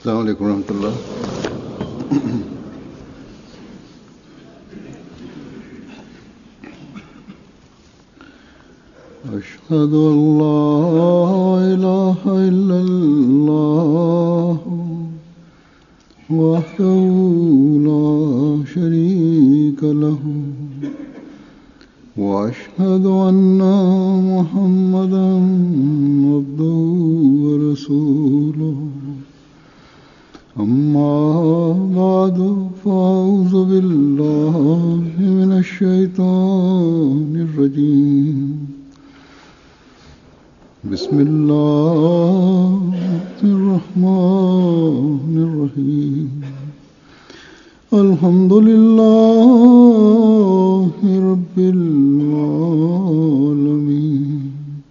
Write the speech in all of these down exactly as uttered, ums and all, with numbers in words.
السلام علیکم ورحمۃ اللہ. اشہد ان لا الہ الا اللہ وحدہ لا شریک لہ واشہد ان محمدا عبدہ ورسولہ. اما بعد فاعوذ باللہ من الشیطان الرجیم. بسم اللہ الرحمن الرحیم. الحمد للہ رب العالمین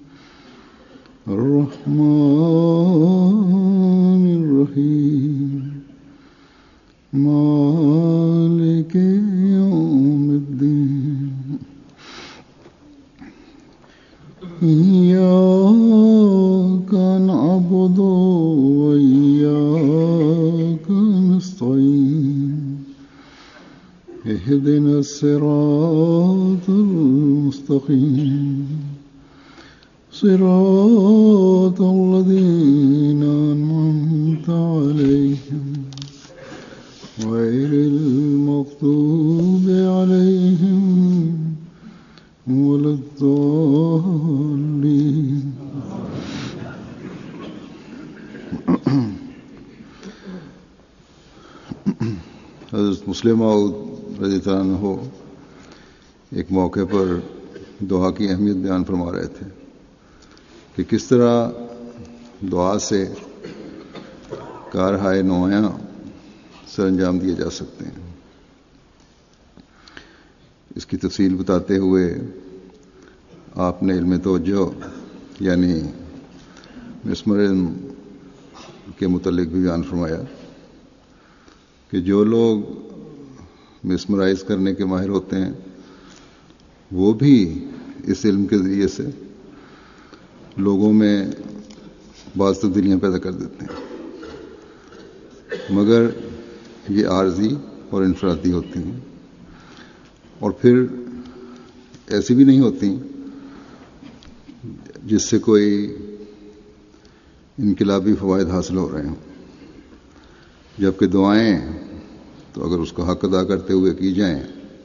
الرحمن الرحیم مالک یوم الدین. إياك نعبد وإياك نستعين اهدنا الصراط المستقيم صراط الذين أنعمت عليهم غير المغضوب عليهم ولا الضالين. حضرت مسلم موعود رضی اللہ عنہ ایک موقع پر دعا کی اہمیت بیان فرما رہے تھے کہ کس طرح دعا سے کارہائے نمایاں سر انجام دیے جا سکتے ہیں. اس کی تفصیل بتاتے ہوئے آپ نے علم توجہ یعنی مسمرزم کے متعلق بھی بیان فرمایا کہ جو لوگ مسمرائز کرنے کے ماہر ہوتے ہیں وہ بھی اس علم کے ذریعے سے لوگوں میں بعض تبدیلیاں پیدا کر دیتے ہیں، مگر یہ عارضی اور انفرادی ہوتی ہیں اور پھر ایسی بھی نہیں ہوتی جس سے کوئی انقلابی فوائد حاصل ہو رہے ہوں. جبکہ دعائیں تو اگر اس کا حق ادا کرتے ہوئے کی جائیں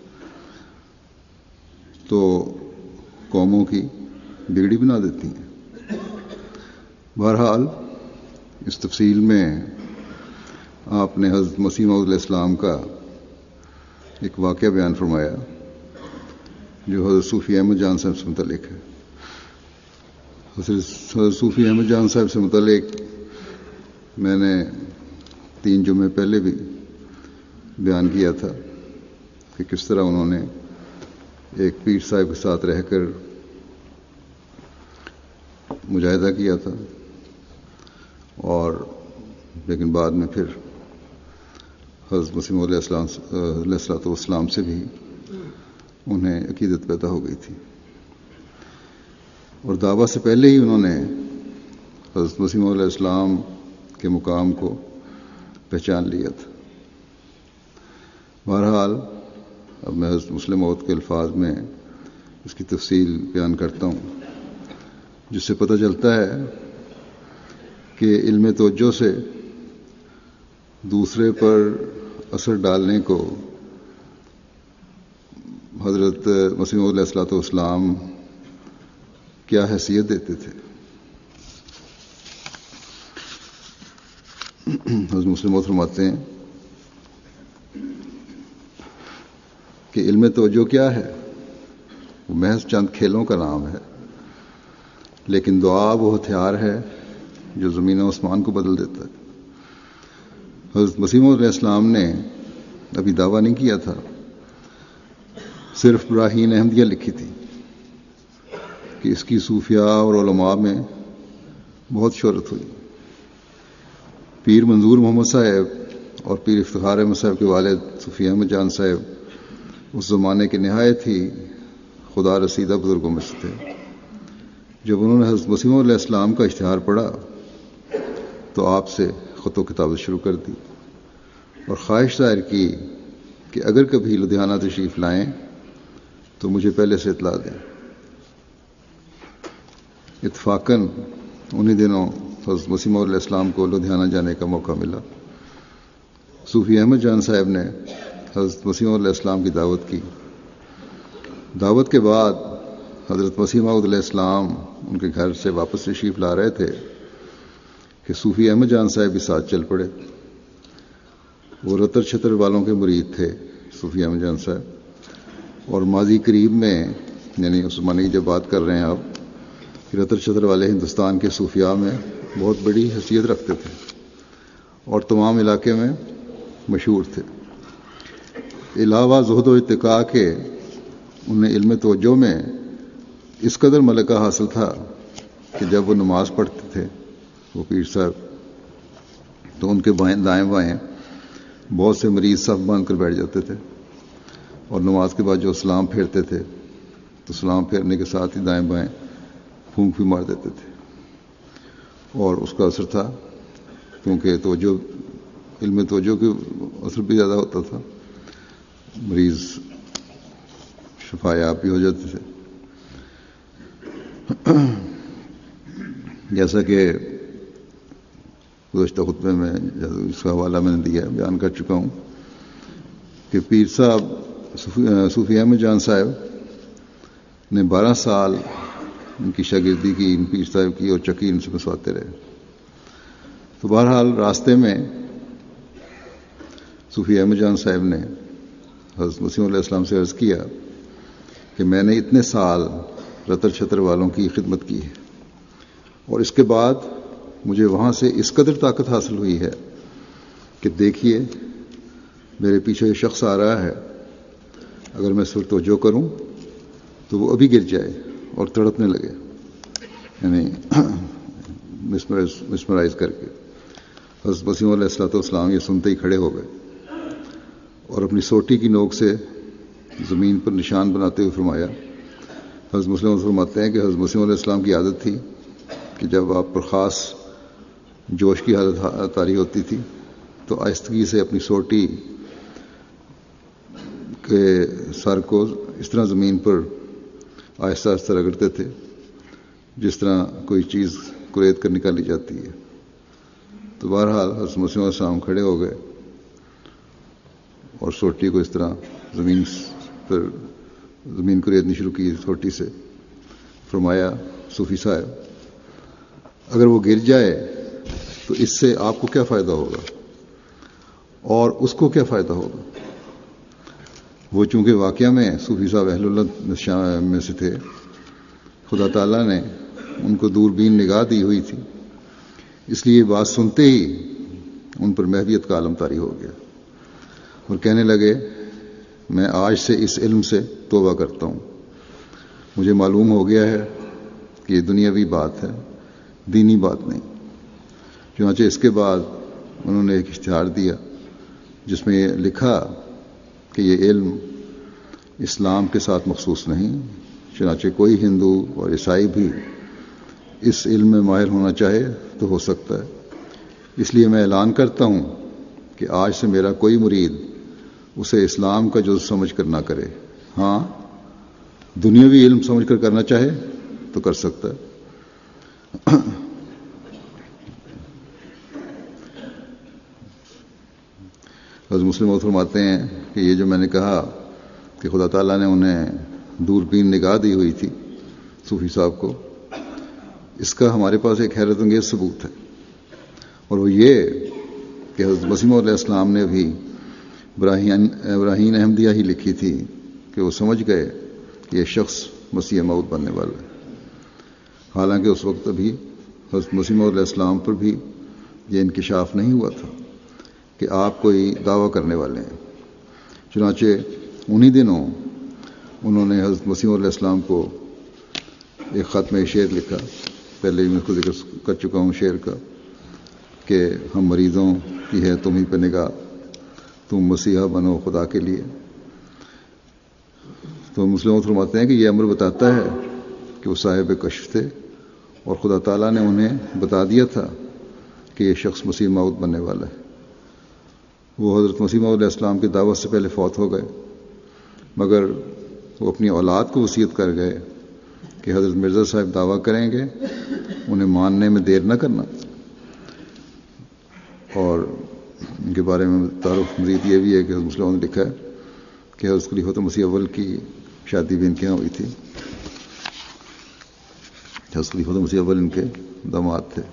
تو قوموں کی بگڑی بنا دیتی ہیں. بہرحال اس تفصیل میں آپ نے حضرت مسیح موعود علیہ السلام کا ایک واقعہ بیان فرمایا جو حضرت صوفی احمد جان صاحب سے متعلق ہے. حضرت صوفی احمد جان صاحب سے متعلق میں نے تین جمعے پہلے بھی بیان کیا تھا کہ کس طرح انہوں نے ایک پیر صاحب کے ساتھ رہ کر مجاہدہ کیا تھا اور لیکن بعد میں پھر حضرت مسیح موعود علیہ الصلوۃ والسلام سے بھی انہیں عقیدت پیدا ہو گئی تھی اور دعویٰ سے پہلے ہی انہوں نے حضرت مسیح موعود علیہ السلام کے مقام کو پہچان لیا تھا. بہرحال اب میں حضرت مسلم موعود کے الفاظ میں اس کی تفصیل بیان کرتا ہوں جس سے پتہ چلتا ہے کہ علم توجہ سے دوسرے پر اثر ڈالنے کو حضرت مسیح موعود علیہ الصلوۃ والسلام کیا حیثیت دیتے تھے. حضرت مسلم موعود فرماتے ہیں کہ علم توجہ کیا ہے؟ وہ محض چند کھیلوں کا نام ہے، لیکن دعا وہ ہتھیار ہے جو زمین و آسمان کو بدل دیتا ہے. حضرت مسیح موعود علیہ السلام نے ابھی دعویٰ نہیں کیا تھا، صرف براہین احمدیہ لکھی تھی کہ اس کی صوفیاء اور علماء میں بہت شہرت ہوئی. پیر منظور محمد صاحب اور پیر افتخار احمد صاحب کے والد صوفی احمد جان صاحب اس زمانے کے نہایت ہی خدا رسیدہ بزرگوں میں سے تھے. جب انہوں نے حضرت مسیح علیہ السلام کا اشتہار پڑھا تو آپ سے خط و کتابت شروع کر دی اور خواہش ظاہر کی کہ اگر کبھی لدھیانہ تشریف لائیں تو مجھے پہلے سے اطلاع دیں۔ اتفاقاً انہی دنوں حضرت مسیح موعود علیہ السلام کو لدھیانہ جانے کا موقع ملا۔ صوفی احمد جان صاحب نے حضرت مسیح موعود علیہ السلام کی دعوت کی۔ دعوت کے بعد حضرت مسیح موعود علیہ السلام ان کے گھر سے واپس تشریف لا رہے تھے کہ صوفی احمد جان صاحب بھی ساتھ چل پڑے۔ وہ رتر چھتر والوں کے مرید تھے صوفی احمد جان صاحب، اور ماضی قریب میں یعنی اس زمانے کی جب بات کر رہے ہیں آپ کہ رتر چھتر والے ہندوستان کے صوفیاء میں بہت بڑی حیثیت رکھتے تھے اور تمام علاقے میں مشہور تھے۔ علاوہ زہد و اتقاء کے انہیں علم توجہ میں اس قدر ملکہ حاصل تھا کہ جب وہ نماز پڑھتے تھے وہ پیر صاحب تو ان کے بائیں دائیں بائیں بہت سے مریض صف باندھ کر بیٹھ جاتے تھے، اور نماز کے بعد جو سلام پھیرتے تھے تو سلام پھیرنے کے ساتھ ہی دائیں بائیں پھونک بھی مار دیتے تھے، اور اس کا اثر تھا کیونکہ توجہ علم توجہ کے اثر بھی زیادہ ہوتا تھا، مریض شفا یاب بھی ہو جاتے تھے۔ جیسا کہ گزشتہ خطبے میں اس کا حوالہ میں نے دیا بیان کر چکا ہوں کہ پیر صاحب صوفی احمد جان صاحب نے بارہ سال ان کی شاگردی کی، ان پیر صاحب کی، اور چکی ان سے مسواتے رہے۔ تو بہرحال راستے میں صوفی احمد جان صاحب نے حضرت مسیح علیہ السلام سے عرض کیا کہ میں نے اتنے سال رتر چھتر والوں کی خدمت کی ہے، اور اس کے بعد مجھے وہاں سے اس قدر طاقت حاصل ہوئی ہے کہ دیکھیے میرے پیچھے یہ شخص آ رہا ہے، اگر میں اس پر توجہ کروں تو وہ ابھی گر جائے اور تڑپنے لگے، یعنی مسمرائز کر کے۔ حضرت مسیح علیہ الصلوۃ والسلام یہ سنتے ہی کھڑے ہو گئے اور اپنی سوٹی کی نوک سے زمین پر نشان بناتے ہوئے فرمایا۔ حضرت مسلم فرماتے ہیں کہ حضرت مسیح علیہ السلام کی عادت تھی کہ جب آپ پر خاص جوش کی حالت طاری ہوتی تھی تو آہستگی سے اپنی سوٹی کے سر کو اس طرح زمین پر آہستہ آہستہ رگڑتے تھے جس طرح کوئی چیز کریت کر نکالی جاتی ہے۔ تو بہرحال حضرت مسیح علیہ السلام کھڑے ہو گئے اور سوٹی کو اس طرح زمین پر زمین کریدنی شروع کی سوٹی سے۔ فرمایا صوفی صاحب اگر وہ گر جائے تو اس سے آپ کو کیا فائدہ ہوگا اور اس کو کیا فائدہ ہوگا؟ وہ چونکہ واقعہ میں صوفی صاحب اہل اللہ میں سے تھے، خدا تعالیٰ نے ان کو دوربین نگاہ دی ہوئی تھی، اس لیے بات سنتے ہی ان پر محویت کا عالم طاری ہو گیا اور کہنے لگے میں آج سے اس علم سے توبہ کرتا ہوں، مجھے معلوم ہو گیا ہے کہ یہ دنیاوی بات ہے، دینی بات نہیں۔ چنانچہ اس کے بعد انہوں نے ایک اشتہار دیا جس میں یہ لکھا کہ یہ علم اسلام کے ساتھ مخصوص نہیں، چنانچہ کوئی ہندو اور عیسائی بھی اس علم میں ماہر ہونا چاہے تو ہو سکتا ہے، اس لیے میں اعلان کرتا ہوں کہ آج سے میرا کوئی مرید اسے اسلام کا جز سمجھ کر نہ کرے، ہاں دنیاوی علم سمجھ کر کرنا چاہے تو کر سکتا ہے۔ حضرت مسلم فرماتے ہیں کہ یہ جو میں نے کہا کہ خدا تعالیٰ نے انہیں دوربین نگاہ دی ہوئی تھی صوفی صاحب کو، اس کا ہمارے پاس ایک حیرت انگیز ثبوت ہے، اور وہ یہ کہ حضرت مسیح علیہ السلام نے بھی ابراہیم ابراہیم احمدیہ ہی لکھی تھی کہ وہ سمجھ گئے کہ یہ شخص مسیح موعود بننے والا ہے، حالانکہ اس وقت ابھی حضرت مسیح علیہ السلام پر بھی یہ انکشاف نہیں ہوا تھا کہ آپ کوئی دعویٰ کرنے والے ہیں۔ چنانچہ انہی دنوں انہوں نے حضرت مسیح علیہ السلام کو ایک خط میں شعر لکھا، پہلے ہی میں اس کو ذکر کر چکا ہوں شعر کا، کہ ہم مریضوں کی ہے تم ہی پہ نگاہ، تم مسیحا بنو خدا کے لیے۔ تو مسلم فرماتے ہیں کہ یہ امر بتاتا ہے کہ وہ صاحب کشف تھے اور خدا تعالیٰ نے انہیں بتا دیا تھا کہ یہ شخص مسیح موعود بننے والا ہے۔ وہ حضرت مسیح موعود علیہ السلام کی دعوت سے پہلے فوت ہو گئے، مگر وہ اپنی اولاد کو وصیت کر گئے کہ حضرت مرزا صاحب دعویٰ کریں گے، انہیں ماننے میں دیر نہ کرنا۔ اور ان کے بارے میں تعارف مزید یہ بھی ہے کہ حضرت مسلم نے لکھا ہے کہ حضرت خلیفۃ مسیح اول کی شادی بھی ان کے یہاں ہوئی تھی۔ حضرت خلیفۃ مسیح اول ان کے داماد تھے۔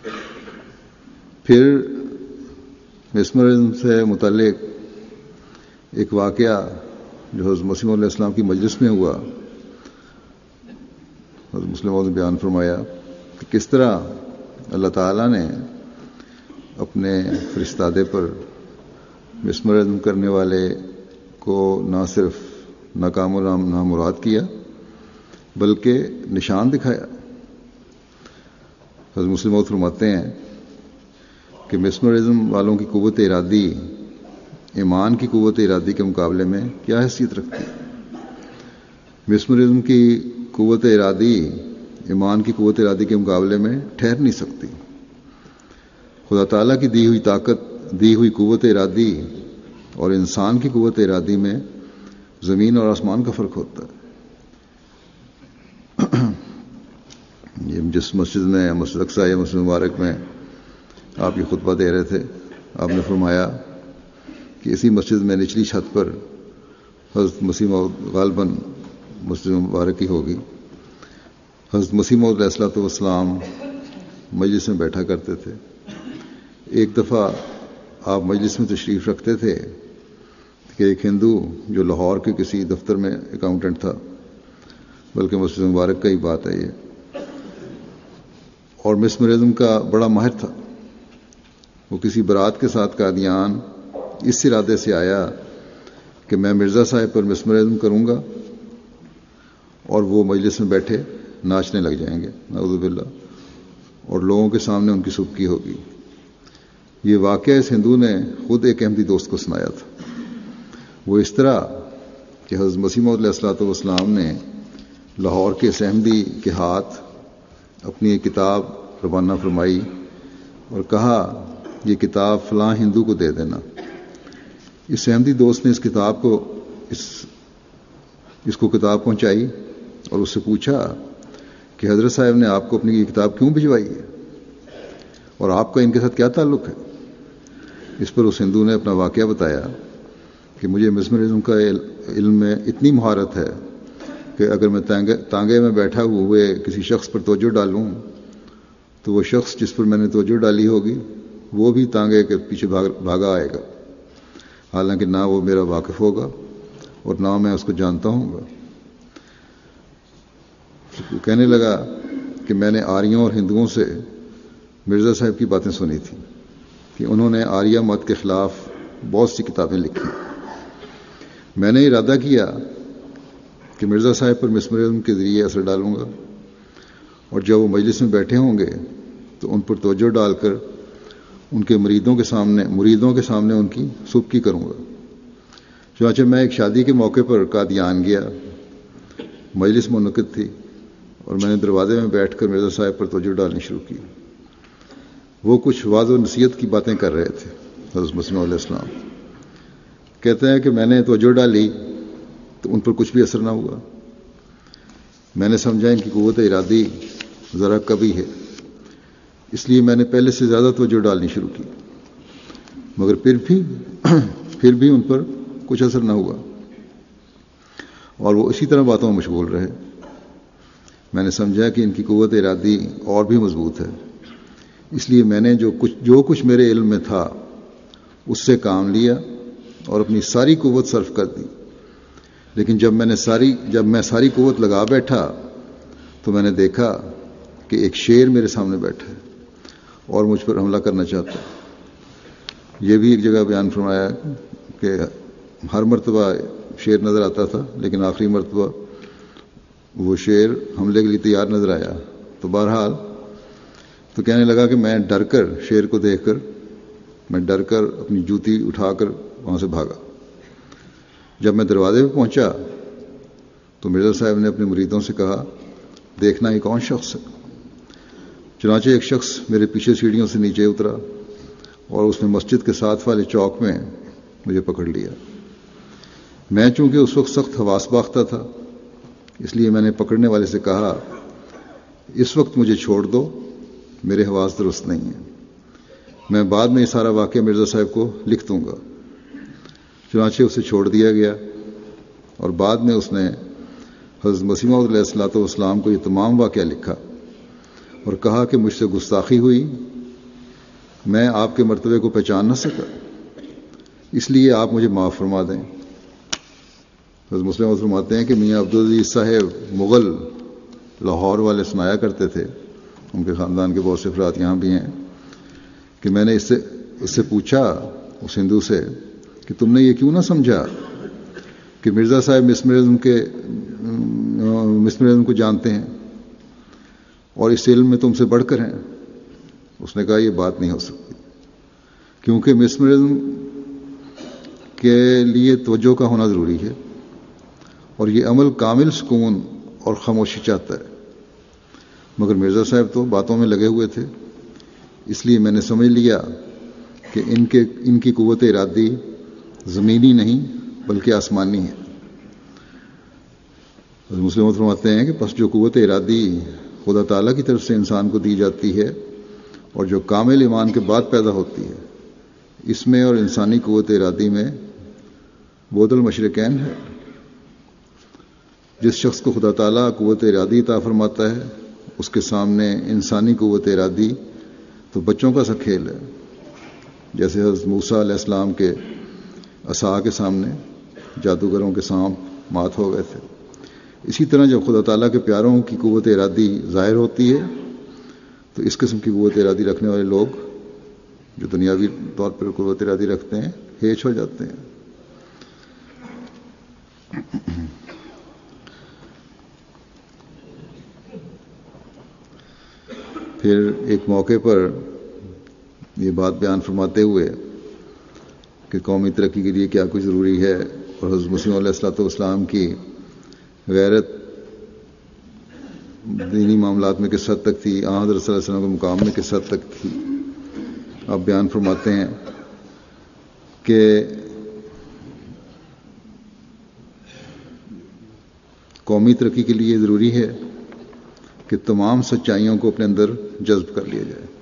پھر مسمرزم سے متعلق ایک واقعہ جو حضرت مسیح علیہ السلام کی مجلس میں ہوا، حضرت مسلم نے بیان فرمایا کہ کس طرح اللہ تعالیٰ نے اپنے فرستادے پر مسمرزم کرنے والے کو نہ صرف ناکام و نامراد کیا بلکہ نشان دکھایا۔ حضرت مسلم فرماتے ہیں کہ مسمرزم والوں کی قوت ارادی ایمان کی قوت ارادی کے مقابلے میں کیا حیثیت رکھتی ہے؟ مسمرزم کی قوت ارادی ایمان کی قوت ارادی کے مقابلے میں ٹھہر نہیں سکتی۔ خدا تعالیٰ کی دی ہوئی طاقت، دی ہوئی قوت ارادی اور انسان کی قوت ارادی میں زمین اور آسمان کا فرق ہوتا ہے۔ یہ جس مسجد میں مسجد اقصی یا مسجد مبارک میں آپ یہ خطبہ دے رہے تھے، آپ نے فرمایا کہ اسی مسجد میں نچلی چھت پر حضرت مسیح موعود غالباً مسجد مبارک کی ہوگی، حضرت مسیح موعود علیہ الصلوۃ والسلام مجلس میں بیٹھا کرتے تھے۔ ایک دفعہ آپ مجلس میں تشریف رکھتے تھے کہ ایک ہندو جو لاہور کے کسی دفتر میں اکاؤنٹنٹ تھا، بلکہ مسجد مبارک کا ہی بات ہے یہ، اور مسمرزم کا بڑا ماہر تھا، وہ کسی برات کے ساتھ قادیان اس ارادے سے آیا کہ میں مرزا صاحب پر مسمرزم کروں گا، اور وہ مجلس میں بیٹھے ناچنے لگ جائیں گے نعوذ باللہ، اور لوگوں کے سامنے ان کی سبکی ہوگی۔ یہ واقعہ اس ہندو نے خود ایک احمدی دوست کو سنایا تھا۔ وہ اس طرح کہ حضرت مسیح موعود علیہ الصلوۃ والسلام نے لاہور کے اس احمدی کے ہاتھ اپنی ایک کتاب روانہ فرمائی اور کہا یہ کتاب فلاں ہندو کو دے دینا۔ اس احمدی دوست نے اس کتاب کو اس اس کو کتاب پہنچائی اور اس سے پوچھا کہ حضرت صاحب نے آپ کو اپنی یہ کتاب کیوں بھجوائی ہے اور آپ کا ان کے ساتھ کیا تعلق ہے؟ اس پر اس ہندو نے اپنا واقعہ بتایا کہ مجھے مسمرزم کا علم میں اتنی مہارت ہے کہ اگر میں تانگے میں بیٹھا ہوئے کسی شخص پر توجہ ڈالوں تو وہ شخص جس پر میں نے توجہ ڈالی ہوگی وہ بھی تانگے کے پیچھے بھاگ بھاگا آئے گا، حالانکہ نہ وہ میرا واقف ہوگا اور نہ میں اس کو جانتا ہوں گا۔ کہنے لگا کہ میں نے آریوں اور ہندوؤں سے مرزا صاحب کی باتیں سنی تھیں کہ انہوں نے آریہ مت کے خلاف بہت سی کتابیں لکھی۔ میں نے ارادہ کیا کہ مرزا صاحب پر مسمرزم کے ذریعے اثر ڈالوں گا، اور جب وہ مجلس میں بیٹھے ہوں گے تو ان پر توجہ ڈال کر ان کے مریدوں کے سامنے مریدوں کے سامنے ان کی سبکی کروں گا۔ چنانچہ میں ایک شادی کے موقع پر قادیان گیا، مجلس منعقد تھی، اور میں نے دروازے میں بیٹھ کر مرزا صاحب پر توجہ ڈالنی شروع کی۔ وہ کچھ وعظ و نصیحت کی باتیں کر رہے تھے۔ حضرت مسیح علیہ السلام کہتے ہیں کہ میں نے توجہ ڈالی تو ان پر کچھ بھی اثر نہ ہوا۔ میں نے سمجھا ان کی قوت ارادی ذرا کبھی ہے، اس لیے میں نے پہلے سے زیادہ توجہ ڈالنی شروع کی، مگر پھر بھی پھر بھی ان پر کچھ اثر نہ ہوا، اور وہ اسی طرح باتوں میں مشغول رہے۔ میں نے سمجھا کہ ان کی قوت ارادی اور بھی مضبوط ہے، اس لیے میں نے جو کچھ جو کچھ میرے علم میں تھا اس سے کام لیا اور اپنی ساری قوت صرف کر دی۔ لیکن جب میں نے ساری جب میں ساری قوت لگا بیٹھا تو میں نے دیکھا کہ ایک شیر میرے سامنے بیٹھا ہے اور مجھ پر حملہ کرنا چاہتا ہے۔ یہ بھی ایک جگہ بیان فرمایا کہ ہر مرتبہ شیر نظر آتا تھا، لیکن آخری مرتبہ وہ شیر حملے کے لیے تیار نظر آیا۔ تو بہرحال تو کہنے لگا کہ میں ڈر کر شیر کو دیکھ کر میں ڈر کر اپنی جوتی اٹھا کر وہاں سے بھاگا۔ جب میں دروازے پہ پہنچا تو مرزا صاحب نے اپنے مریدوں سے کہا، دیکھنا یہ کون شخص ہے؟ چنانچہ ایک شخص میرے پیچھے سیڑھیوں سے نیچے اترا اور اس نے مسجد کے ساتھ والے چوک میں مجھے پکڑ لیا۔ میں چونکہ اس وقت سخت حواس باختہ تھا، اس لیے میں نے پکڑنے والے سے کہا، اس وقت مجھے چھوڑ دو، میرے حواس درست نہیں ہیں، میں بعد میں یہ سارا واقعہ مرزا صاحب کو لکھ دوں گا۔ چنانچہ اسے چھوڑ دیا گیا اور بعد میں اس نے حضرت مسیح موعود علیہ الصلوۃ والسلام کو یہ تمام واقعہ لکھا اور کہا کہ مجھ سے گستاخی ہوئی، میں آپ کے مرتبے کو پہچان نہ سکا، اس لیے آپ مجھے معاف فرما دیں۔ حضرت مسلم موعود فرماتے ہیں کہ میاں عبدالعزیز صاحب مغل لاہور والے سنایا کرتے تھے، ان کے خاندان کے بہت سے افراد یہاں بھی ہیں، کہ میں نے اس سے اس سے پوچھا، اس ہندو سے، کہ تم نے یہ کیوں نہ سمجھا کہ مرزا صاحب مسمرزم کے مسمرزم کو جانتے ہیں اور اس علم میں تم سے بڑھ کر ہیں؟ اس نے کہا یہ بات نہیں ہو سکتی، کیونکہ مسمرزم کے لیے توجہ کا ہونا ضروری ہے اور یہ عمل کامل سکون اور خاموشی چاہتا ہے، مگر مرزا صاحب تو باتوں میں لگے ہوئے تھے، اس لیے میں نے سمجھ لیا کہ ان کے ان کی قوت ارادی زمینی نہیں بلکہ آسمانی ہے۔ مسلم فرماتے ہیں کہ پس جو قوت ارادی خدا تعالیٰ کی طرف سے انسان کو دی جاتی ہے اور جو کامل ایمان کے بعد پیدا ہوتی ہے، اس میں اور انسانی قوت ارادی میں بعد المشرقین ہے۔ جس شخص کو خدا تعالیٰ قوت ارادی عطا فرماتا ہے، اس کے سامنے انسانی قوت ارادی تو بچوں کا سا کھیل ہے، جیسے حضرت موسیٰ علیہ السلام کے عصا کے سامنے جادوگروں کے سانپ مات ہو گئے تھے۔ اسی طرح جب خدا تعالیٰ کے پیاروں کی قوت ارادی ظاہر ہوتی ہے تو اس قسم کی قوت ارادی رکھنے والے لوگ جو دنیاوی طور پر قوت ارادی رکھتے ہیں ہیچ ہو جاتے ہیں۔ پھر ایک موقع پر یہ بات بیان فرماتے ہوئے کہ قومی ترقی کے لیے کیا کچھ ضروری ہے اور حضرت مسیح علیہ الصلوۃ والسلام کی غیرت دینی معاملات میں کس حد تک تھی، آن حضرت صلی اللہ علیہ وسلم کے مقام میں کس حد تک تھی، اب بیان فرماتے ہیں کہ قومی ترقی کے لیے ضروری ہے کہ تمام سچائیوں کو اپنے اندر جذب کر لیا جائے۔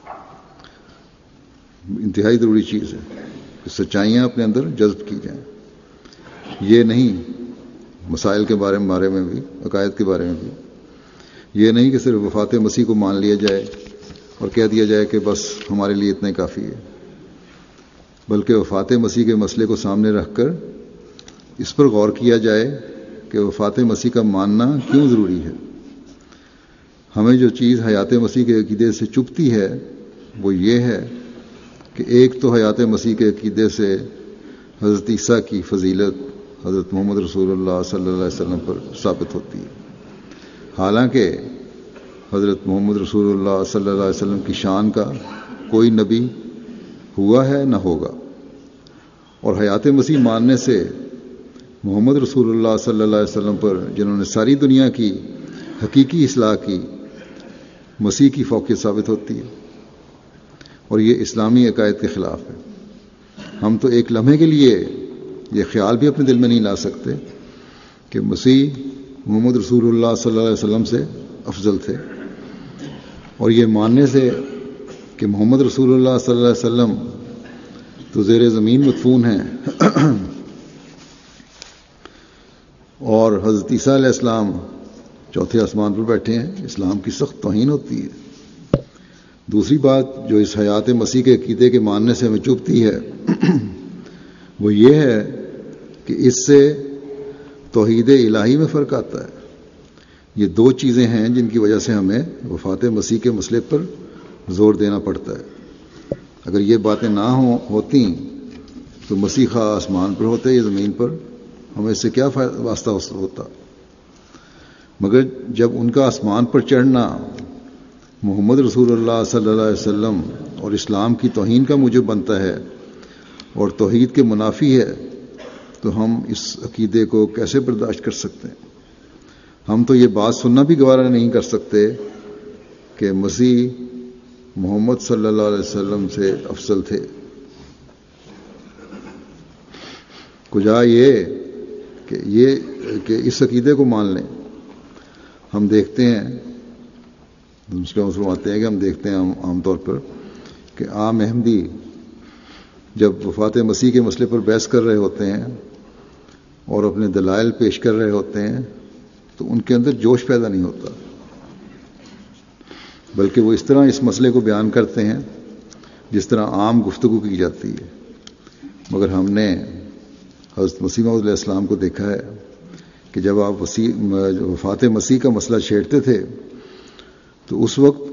انتہائی ضروری چیز ہے کہ سچائیاں اپنے اندر جذب کی جائیں۔ یہ نہیں مسائل کے بارے میں بارے میں بھی عقائد کے بارے میں بھی یہ نہیں کہ صرف وفات مسیح کو مان لیا جائے اور کہہ دیا جائے کہ بس ہمارے لیے اتنا ہی کافی ہے، بلکہ وفات مسیح کے مسئلے کو سامنے رکھ کر اس پر غور کیا جائے کہ وفات مسیح کا ماننا کیوں ضروری ہے۔ ہمیں جو چیز حیات مسیح کے عقیدے سے چبھتی ہے وہ یہ ہے کہ ایک تو حیات مسیح کے عقیدے سے حضرت عیسیٰ کی فضیلت حضرت محمد رسول اللہ صلی اللہ علیہ وسلم پر ثابت ہوتی ہے، حالانکہ حضرت محمد رسول اللہ صلی اللہ علیہ وسلم کی شان کا کوئی نبی ہوا ہے نہ ہوگا، اور حیات مسیح ماننے سے محمد رسول اللہ صلی اللہ علیہ وسلم پر جنہوں نے ساری دنیا کی حقیقی اصلاح کی مسیح کی فوقیت ثابت ہوتی ہے، اور یہ اسلامی عقائد کے خلاف ہے۔ ہم تو ایک لمحے کے لیے یہ خیال بھی اپنے دل میں نہیں لا سکتے کہ مسیح محمد رسول اللہ صلی اللہ علیہ وسلم سے افضل تھے، اور یہ ماننے سے کہ محمد رسول اللہ صلی اللہ علیہ وسلم تو زیر زمین مدفون ہیں اور حضرت عیسیٰ علیہ السلام چوتھے آسمان پر بیٹھے ہیں، اسلام کی سخت توہین ہوتی ہے۔ دوسری بات جو اس حیات مسیح کے عقیدے کے ماننے سے ہمیں چبھتی ہے وہ یہ ہے کہ اس سے توحید الہی میں فرق آتا ہے۔ یہ دو چیزیں ہیں جن کی وجہ سے ہمیں وفات مسیح کے مسئلے پر زور دینا پڑتا ہے۔ اگر یہ باتیں نہ ہوں ہوتی تو مسیح خواہ آسمان پر ہوتے یا زمین پر، ہمیں اس سے کیا واسطہ ہوتا؟ مگر جب ان کا آسمان پر چڑھنا محمد رسول اللہ صلی اللہ علیہ وسلم اور اسلام کی توہین کا موجب بنتا ہے اور توحید کے منافی ہے تو ہم اس عقیدے کو کیسے برداشت کر سکتے ہیں؟ ہم تو یہ بات سننا بھی گوارا نہیں کر سکتے کہ مسیح محمد صلی اللہ علیہ وسلم سے افضل تھے. کجا یہ کہ یہ کہ اس عقیدے کو مان لیں. ہم دیکھتے ہیں مسلم فرماتے ہیں کہ ہم دیکھتے ہیں عام طور پر کہ عام احمدی جب وفات مسیح کے مسئلے پر بحث کر رہے ہوتے ہیں اور اپنے دلائل پیش کر رہے ہوتے ہیں تو ان کے اندر جوش پیدا نہیں ہوتا، بلکہ وہ اس طرح اس مسئلے کو بیان کرتے ہیں جس طرح عام گفتگو کی جاتی ہے. مگر ہم نے حضرت مسیح موعود علیہ السلام کو دیکھا ہے کہ جب آپ وفات مسیح کا مسئلہ چھیڑتے تھے تو اس وقت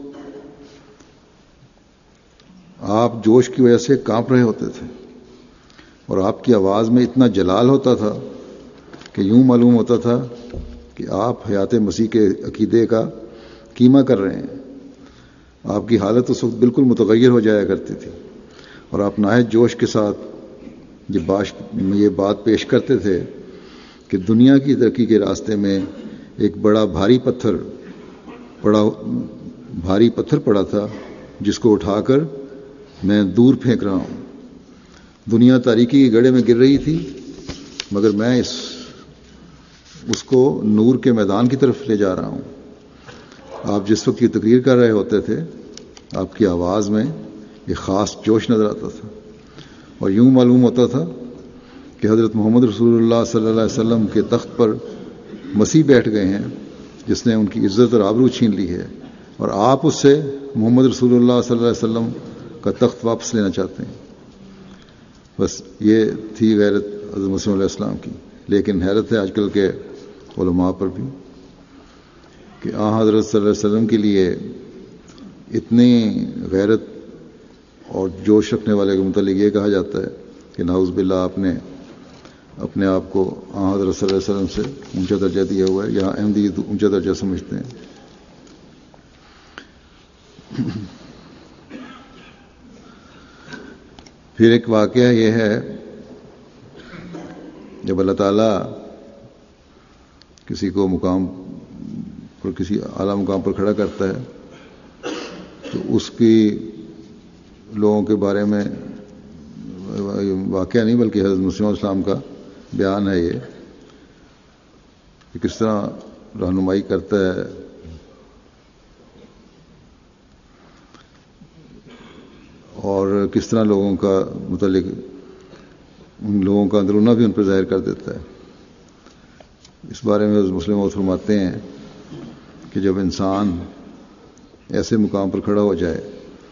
آپ جوش کی وجہ سے کانپ رہے ہوتے تھے اور آپ کی آواز میں اتنا جلال ہوتا تھا کہ یوں معلوم ہوتا تھا کہ آپ حیات مسیح کے عقیدے کا قیمہ کر رہے ہیں. آپ کی حالت اس وقت بالکل متغیر ہو جایا کرتی تھی اور آپ نہایت جوش کے ساتھ یہ باش یہ بات پیش کرتے تھے کہ دنیا کی ترقی کے راستے میں ایک بڑا بھاری پتھر پڑا بھاری پتھر پڑا تھا جس کو اٹھا کر میں دور پھینک رہا ہوں. دنیا تاریکی کے گڑھے میں گر رہی تھی مگر میں اس اس کو نور کے میدان کی طرف لے جا رہا ہوں. آپ جس وقت یہ تقریر کر رہے ہوتے تھے آپ کی آواز میں ایک خاص جوش نظر آتا تھا اور یوں معلوم ہوتا تھا کہ حضرت محمد رسول اللہ صلی اللہ علیہ وسلم کے تخت پر مسیح بیٹھ گئے ہیں جس نے ان کی عزت اور آبرو چھین لی ہے اور آپ اس سے محمد رسول اللہ صلی اللہ علیہ وسلم کا تخت واپس لینا چاہتے ہیں. بس یہ تھی غیرت حضرت مسیح علیہ السلام کی. لیکن حیرت ہے آج کل کے علماء پر بھی کہ آن حضرت صلی اللہ علیہ وسلم کے لیے اتنی غیرت اور جوش رکھنے والے کے متعلق یہ کہا جاتا ہے کہ نعوذ باللہ آپ نے اپنے آپ کو آن حضرت صلی اللہ علیہ وسلم سے اونچا درجہ دیا ہوا ہے. یہاں احمدی اونچا درجہ سمجھتے ہیں. پھر ایک واقعہ یہ ہے جب اللہ تعالیٰ کسی کو مقام پر کسی اعلیٰ مقام پر کھڑا کرتا ہے تو اس کی لوگوں کے بارے میں واقعہ نہیں بلکہ حضرت مسیح علیہ السلام کا بیان ہے یہ کہ کس طرح رہنمائی کرتا ہے اور کس طرح لوگوں کا متعلق ان لوگوں کا اندرونہ بھی ان پر ظاہر کر دیتا ہے. اس بارے میں مسلم فرماتے ہیں کہ جب انسان ایسے مقام پر کھڑا ہو جائے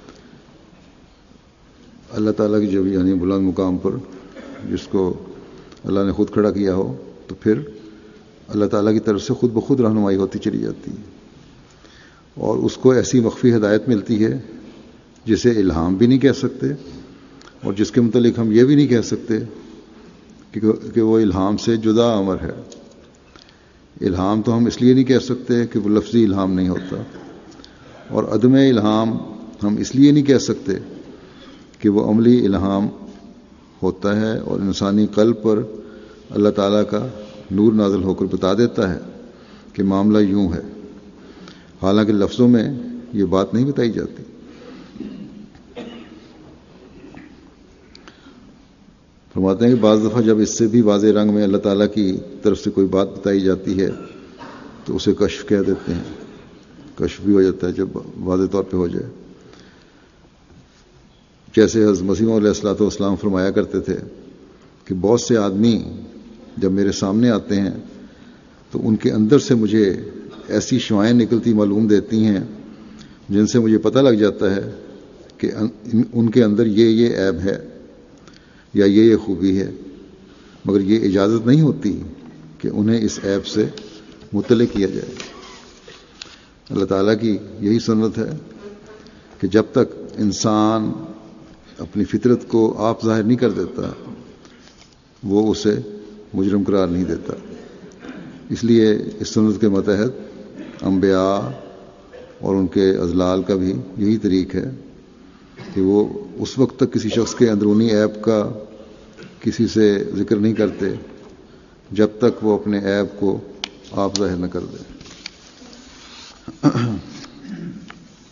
اللہ تعالیٰ کی جب یعنی بلند مقام پر جس کو اللہ نے خود کھڑا کیا ہو تو پھر اللہ تعالیٰ کی طرف سے خود بخود رہنمائی ہوتی چلی جاتی ہے اور اس کو ایسی مخفی ہدایت ملتی ہے جسے الہام بھی نہیں کہہ سکتے اور جس کے متعلق ہم یہ بھی نہیں کہہ سکتے کہ وہ الہام سے جدا امر ہے. الہام تو ہم اس لیے نہیں کہہ سکتے کہ وہ لفظی الہام نہیں ہوتا اور عدم الہام ہم اس لیے نہیں کہہ سکتے کہ وہ عملی الہام ہوتا ہے اور انسانی قلب پر اللہ تعالیٰ کا نور نازل ہو کر بتا دیتا ہے کہ معاملہ یوں ہے، حالانکہ لفظوں میں یہ بات نہیں بتائی جاتی. فرماتے ہیں کہ بعض دفعہ جب اس سے بھی واضح رنگ میں اللہ تعالیٰ کی طرف سے کوئی بات بتائی جاتی ہے تو اسے کشف کہہ دیتے ہیں. کشف بھی ہو جاتا ہے جب واضح طور پہ ہو جائے. جیسے حضرت مسیح علیہ الصلوۃ والسلام فرمایا کرتے تھے کہ بہت سے آدمی جب میرے سامنے آتے ہیں تو ان کے اندر سے مجھے ایسی شعائیں نکلتی معلوم دیتی ہیں جن سے مجھے پتہ لگ جاتا ہے کہ ان کے اندر یہ یہ عیب ہے یا یہ یہ خوبی ہے، مگر یہ اجازت نہیں ہوتی کہ انہیں اس عیب سے مطلع کیا جائے. اللہ تعالیٰ کی یہی سنت ہے کہ جب تک انسان اپنی فطرت کو آپ ظاہر نہیں کر دیتا وہ اسے مجرم قرار نہیں دیتا. اس لیے اس سنت کے متحد انبیاء اور ان کے اضلال کا بھی یہی طریق ہے کہ وہ اس وقت تک کسی شخص کے اندرونی عیب کا کسی سے ذکر نہیں کرتے جب تک وہ اپنے عیب کو آپ ظاہر نہ کر دیں.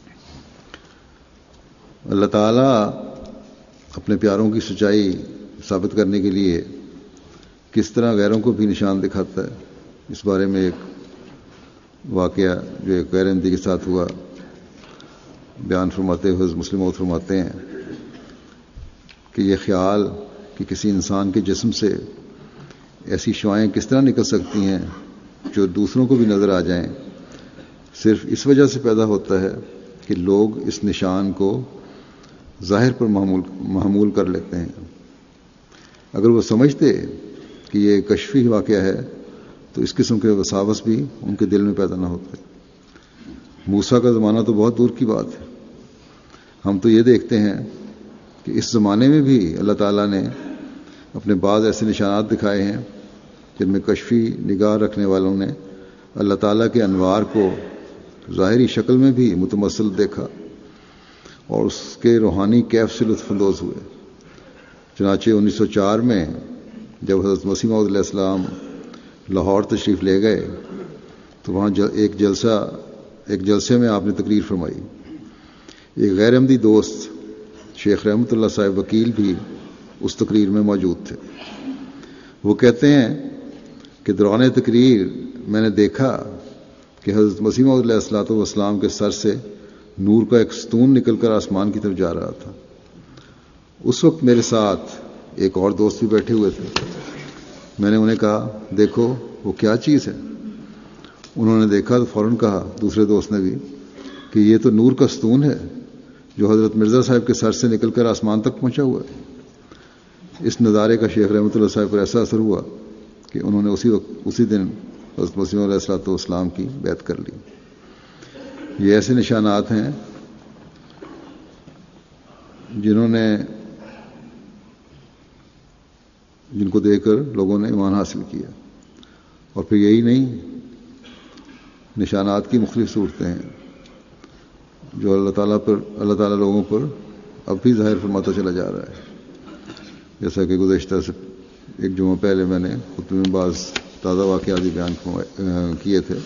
اللہ تعالیٰ اپنے پیاروں کی سچائی ثابت کرنے کے لیے کس طرح غیروں کو بھی نشان دکھاتا ہے، اس بارے میں ایک واقعہ جو ایک غیر احمدی کے ساتھ ہوا بیان فرماتے ہوئے حضرت مسلم موعود فرماتے ہیں کہ یہ خیال کہ کسی انسان کے جسم سے ایسی شعائیں کس طرح نکل سکتی ہیں جو دوسروں کو بھی نظر آ جائیں، صرف اس وجہ سے پیدا ہوتا ہے کہ لوگ اس نشان کو ظاہر پر محمول محمول کر لیتے ہیں۔ اگر وہ سمجھتے کہ یہ کشفی واقعہ ہے تو اس قسم کے وساوس بھی ان کے دل میں پیدا نہ ہوتے۔ موسیٰ کا زمانہ تو بہت دور کی بات ہے، ہم تو یہ دیکھتے ہیں کہ اس زمانے میں بھی اللہ تعالیٰ نے اپنے بعض ایسے نشانات دکھائے ہیں جن میں کشفی نگاہ رکھنے والوں نے اللہ تعالیٰ کے انوار کو ظاہری شکل میں بھی متمثل دیکھا اور اس کے روحانی کیف سے لطف اندوز ہوئے۔ چنانچہ انیس سو چار میں جب حضرت مسیح موعود علیہ السلام لاہور تشریف لے گئے تو وہاں ایک جلسہ ایک جلسے میں آپ نے تقریر فرمائی۔ ایک غیر احمدی دوست شیخ رحمۃ اللہ صاحب وکیل بھی اس تقریر میں موجود تھے۔ وہ کہتے ہیں کہ دوران تقریر میں نے دیکھا کہ حضرت مسیح موعود علیہ الصلوۃ والسلام کے سر سے نور کا ایک ستون نکل کر آسمان کی طرف جا رہا تھا۔ اس وقت میرے ساتھ ایک اور دوست بھی بیٹھے ہوئے تھے۔ میں نے انہیں کہا دیکھو وہ کیا چیز ہے؟ انہوں نے دیکھا تو فوراً کہا، دوسرے دوست نے بھی، کہ یہ تو نور کا ستون ہے جو حضرت مرزا صاحب کے سر سے نکل کر آسمان تک پہنچا ہوا ہے۔ اس نظارے کا شیخ رحمۃ اللہ صاحب پر ایسا اثر ہوا کہ انہوں نے اسی وقت اسی دن حضرت مسیح علیہ الصلوۃ والسلام کی بیعت کر لی۔ یہ ایسے نشانات ہیں جنہوں نے جن کو دیکھ کر لوگوں نے ایمان حاصل کیا۔ اور پھر یہی نہیں، نشانات کی مختلف صورتیں ہیں جو اللہ تعالیٰ پر اللہ تعالیٰ لوگوں پر اب بھی ظاہر فرماتا چلا جا رہا ہے۔ جیسا کہ گزشتہ سے ایک جمعہ پہلے میں نے خطبے میں بعض تازہ واقعات بیان کیے تھے۔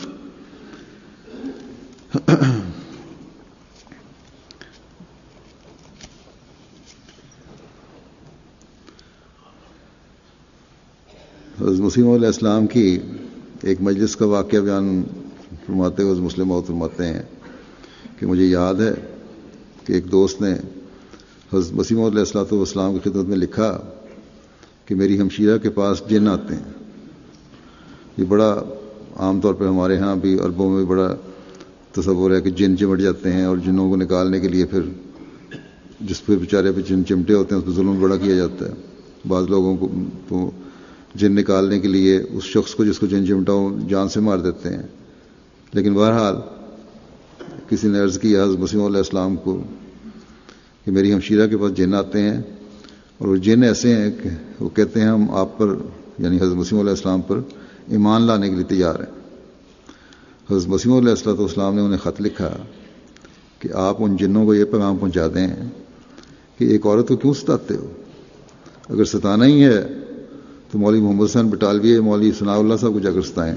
حضرت مسیح موعود علیہ السلام کی ایک مجلس کا واقعہ بیان فرماتے ہوئے مسلم موعود فرماتے ہیں کہ مجھے یاد ہے کہ ایک دوست نے حضرت مسیح موعود علیہ الصلوۃ والسلام کی خدمت میں لکھا کہ میری ہمشیرہ کے پاس جن آتے ہیں۔ یہ بڑا عام طور پہ ہمارے ہاں بھی عربوں میں بڑا تصور ہے کہ جن چمٹ جاتے ہیں اور جنوں کو نکالنے کے لیے پھر جس پہ بیچارے پہ جن چمٹے ہوتے ہیں اس پہ ظلم بڑا کیا جاتا ہے۔ بعض لوگوں کو تو جن نکالنے کے لیے اس شخص کو جس کو جن چمٹا ہو جان سے مار دیتے ہیں۔ لیکن بہرحال کسی نے عرض کیا حضرت مسیح علیہ السلام کو کہ میری ہمشیرہ کے پاس جن آتے ہیں اور وہ جن ایسے ہیں کہ وہ کہتے ہیں ہم آپ پر یعنی حضرت مسیح علیہ السلام پر ایمان لانے کے لیے تیار ہیں۔ حضرت مسیح علیہ الصلوۃ والسلام نے انہیں خط لکھا کہ آپ ان جنوں کو یہ پیغام پہنچا دیں کہ ایک عورت کو کیوں ستاتے ہو؟ اگر ستانا ہی ہے تو مولوی محمد حسن بٹالوی مولوی ثناء اللہ صاحب کو جا کر ستائیں۔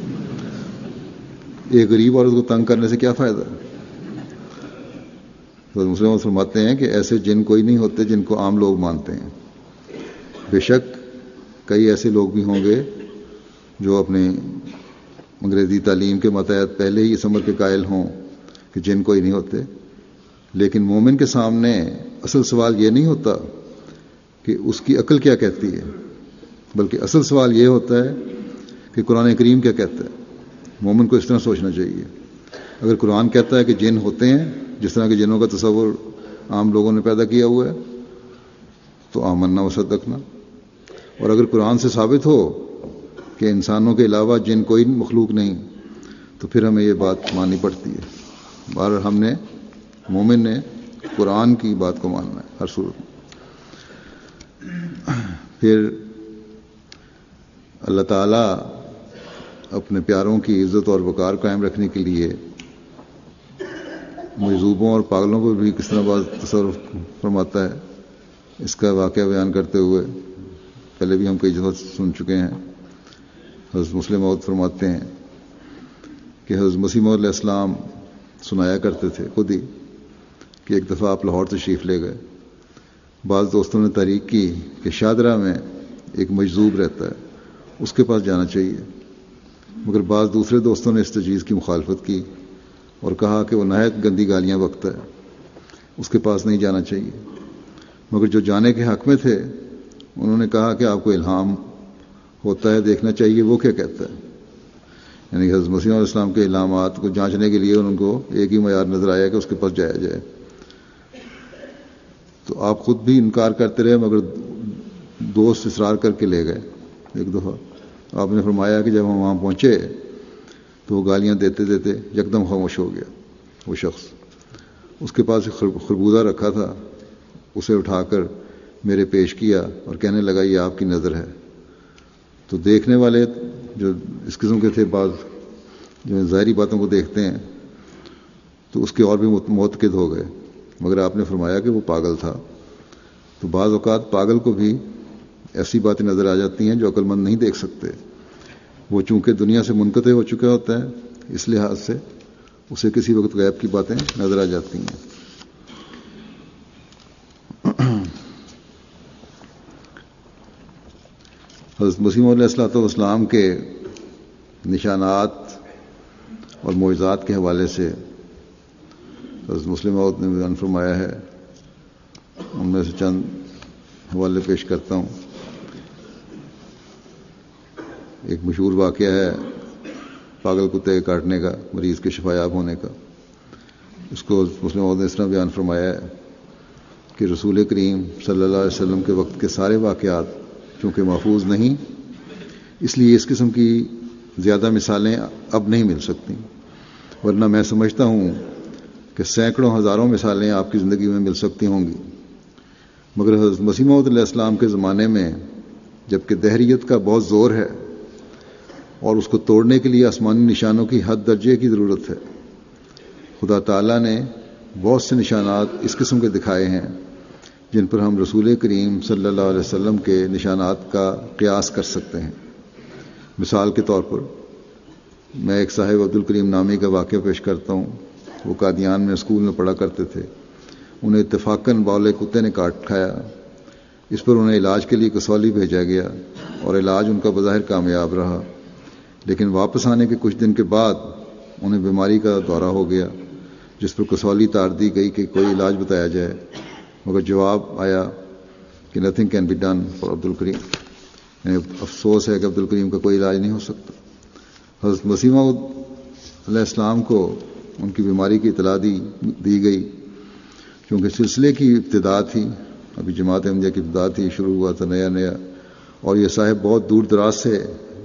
ایک غریب عورت کو تنگ کرنے سے کیا فائدہ؟ تو مسلمان فرماتے ہیں کہ ایسے جن کوئی نہیں ہوتے جن کو عام لوگ مانتے ہیں۔ بے شک کئی ایسے لوگ بھی ہوں گے جو اپنے انگریزی تعلیم کے متحد پہلے ہی اس عمر کے قائل ہوں کہ جن کوئی نہیں ہوتے، لیکن مومن کے سامنے اصل سوال یہ نہیں ہوتا کہ اس کی عقل کیا کہتی ہے، بلکہ اصل سوال یہ ہوتا ہے کہ قرآن کریم کیا کہتا ہے۔ مومن کو اس طرح سوچنا چاہیے۔ اگر قرآن کہتا ہے کہ جن ہوتے ہیں جس طرح کے جنوں کا تصور عام لوگوں نے پیدا کیا ہوا ہے تو آمنا و صدقنا، اور اگر قرآن سے ثابت ہو کہ انسانوں کے علاوہ جن کوئی مخلوق نہیں تو پھر ہمیں یہ بات ماننی پڑتی ہے۔ بہرحال ہم نے مومن نے قرآن کی بات کو ماننا ہے ہر صورت میں۔ پھر اللہ تعالیٰ اپنے پیاروں کی عزت اور وقار قائم رکھنے کے لیے مجذوبوں اور پاگلوں پر بھی کس طرح بعض تصرف فرماتا ہے، اس کا واقعہ بیان کرتے ہوئے پہلے بھی ہم کئی جگہ سن چکے ہیں۔ حضرت مسلم موعود فرماتے ہیں کہ حضرت مسیح موعود علیہ السلام سنایا کرتے تھے خود ہی کہ ایک دفعہ آپ لاہور تشریف لے گئے. بعض دوستوں نے تحریک کی کہ شاہدرہ میں ایک مجذوب رہتا ہے، اس کے پاس جانا چاہیے، مگر بعض دوسرے دوستوں نے اس تجویز کی مخالفت کی اور کہا کہ وہ نہایت گندی گالیاں بکتا ہے، اس کے پاس نہیں جانا چاہیے. مگر جو جانے کے حق میں تھے انہوں نے کہا کہ آپ کو الہام ہوتا ہے، دیکھنا چاہیے وہ کیا کہتا ہے. یعنی حضرت مسیح علیہ السلام کے الہامات کو جانچنے کے لیے ان کو ایک ہی معیار نظر آیا کہ اس کے پاس جایا جائے. تو آپ خود بھی انکار کرتے رہے، مگر دوست اصرار کر کے لے گئے. ایک دفعہ آپ نے فرمایا کہ جب ہم وہاں پہنچے تو وہ گالیاں دیتے دیتے یکدم خاموش ہو گیا. وہ شخص، اس کے پاس ایک خربوزہ رکھا تھا، اسے اٹھا کر میرے پیش کیا اور کہنے لگا یہ آپ کی نظر ہے. تو دیکھنے والے جو اس قسم کے تھے، بعض جو ظاہری باتوں کو دیکھتے ہیں، تو اس کے اور بھی معتقد ہو گئے. مگر آپ نے فرمایا کہ وہ پاگل تھا. تو بعض اوقات پاگل کو بھی ایسی باتیں نظر آ جاتی ہیں جو عقل مند نہیں دیکھ سکتے. وہ چونکہ دنیا سے منقطع ہو چکا ہوتا ہے، اس لحاظ سے اسے کسی وقت غیب کی باتیں نظر آ جاتی ہیں. حضرت مسیح علیہ الصلوۃ والسلام کے نشانات اور معجزات کے حوالے سے حضرت مسلم موعود نے بیان فرمایا ہے. ان میں سے چند حوالے پیش کرتا ہوں. ایک مشہور واقعہ ہے پاگل کتے کاٹنے کا، مریض کے شفا یاب ہونے کا. اس کو مسلم موعود نے اس طرح بیان فرمایا ہے کہ رسول کریم صلی اللہ علیہ وسلم کے وقت کے سارے واقعات چونکہ محفوظ نہیں، اس لیے اس قسم کی زیادہ مثالیں اب نہیں مل سکتی، ورنہ میں سمجھتا ہوں کہ سینکڑوں ہزاروں مثالیں آپ کی زندگی میں مل سکتی ہوں گی. مگر حضرت مسیح موعود علیہ السلام کے زمانے میں جبکہ دہریت کا بہت زور ہے اور اس کو توڑنے کے لیے آسمانی نشانوں کی حد درجے کی ضرورت ہے، خدا تعالیٰ نے بہت سے نشانات اس قسم کے دکھائے ہیں جن پر ہم رسول کریم صلی اللہ علیہ وسلم کے نشانات کا قیاس کر سکتے ہیں. مثال کے طور پر میں ایک صاحب عبد الکریم نامی کا واقعہ پیش کرتا ہوں. وہ قادیان میں اسکول میں پڑھا کرتے تھے. انہیں اتفاقاً بولے کتے نے کاٹ کھایا. اس پر انہیں علاج کے لیے کسولی بھیجا گیا اور علاج ان کا بظاہر کامیاب رہا، لیکن واپس آنے کے کچھ دن کے بعد انہیں بیماری کا دورہ ہو گیا، جس پر کسولی تار دی گئی کہ کوئی علاج بتایا جائے. مگر جواب آیا کہ nothing can be done for Abdul Karim, یعنی افسوس ہے کہ عبد الکریم کا کوئی علاج نہیں ہو سکتا. حضرت مسیح موعود علیہ السلام کو ان کی بیماری کی اطلاع دی دی گئی. کیونکہ سلسلے کی ابتدا تھی، ابھی جماعت احمدیہ کی ابتدا تھی، شروع ہوا تھا نیا نیا، اور یہ صاحب بہت دور دراز سے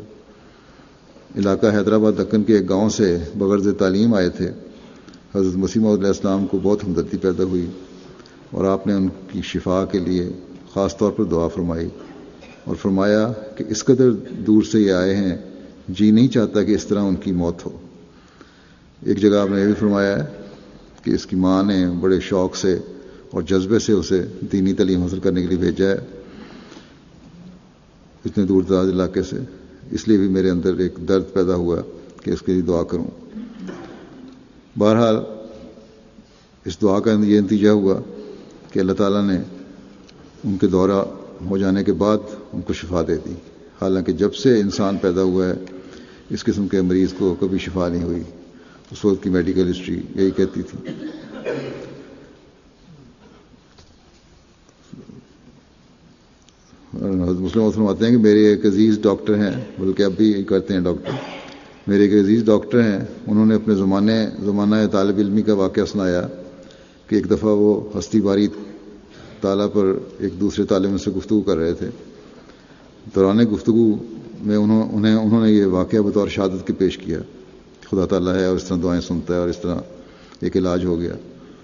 علاقہ حیدرآباد دکن کے ایک گاؤں سے بغرض تعلیم آئے تھے. حضرت مسیح موعود علیہ السلام کو بہت ہمدردی پیدا ہوئی اور آپ نے ان کی شفا کے لیے خاص طور پر دعا فرمائی اور فرمایا کہ اس قدر دور سے یہ آئے ہیں، جی نہیں چاہتا کہ اس طرح ان کی موت ہو. ایک جگہ آپ نے یہ بھی فرمایا ہے کہ اس کی ماں نے بڑے شوق سے اور جذبے سے اسے دینی تعلیم حاصل کرنے کے لیے بھیجا ہے اتنے دور دراز علاقے سے. اس لیے بھی میرے اندر ایک درد پیدا ہوا کہ اس کے لیے دعا کروں. بہرحال اس دعا کا یہ نتیجہ ہوا کہ اللہ تعالیٰ نے ان کے دورہ ہو جانے کے بعد ان کو شفا دے دی. حالانکہ جب سے انسان پیدا ہوا ہے اس قسم کے مریض کو کبھی شفا نہیں ہوئی. اس وقت کی میڈیکل ہسٹری یہی کہتی تھی. حضرت مسلم فرماتے ہیں کہ میرے ایک عزیز ڈاکٹر ہیں، بلکہ اب بھی کرتے ہیں ڈاکٹر، میرے ایک عزیز ڈاکٹر ہیں، انہوں نے اپنے زمانے زمانہ طالب علمی کا واقعہ سنایا کہ ایک دفعہ وہ ہستی باری تالا پر ایک دوسرے طالب سے گفتگو کر رہے تھے. دوران گفتگو میں انہوں انہیں انہوں نے یہ واقعہ بطور شہادت کے پیش کیا. خدا تعالیٰ ہے اور اس طرح دعائیں سنتا ہے اور اس طرح ایک علاج ہو گیا.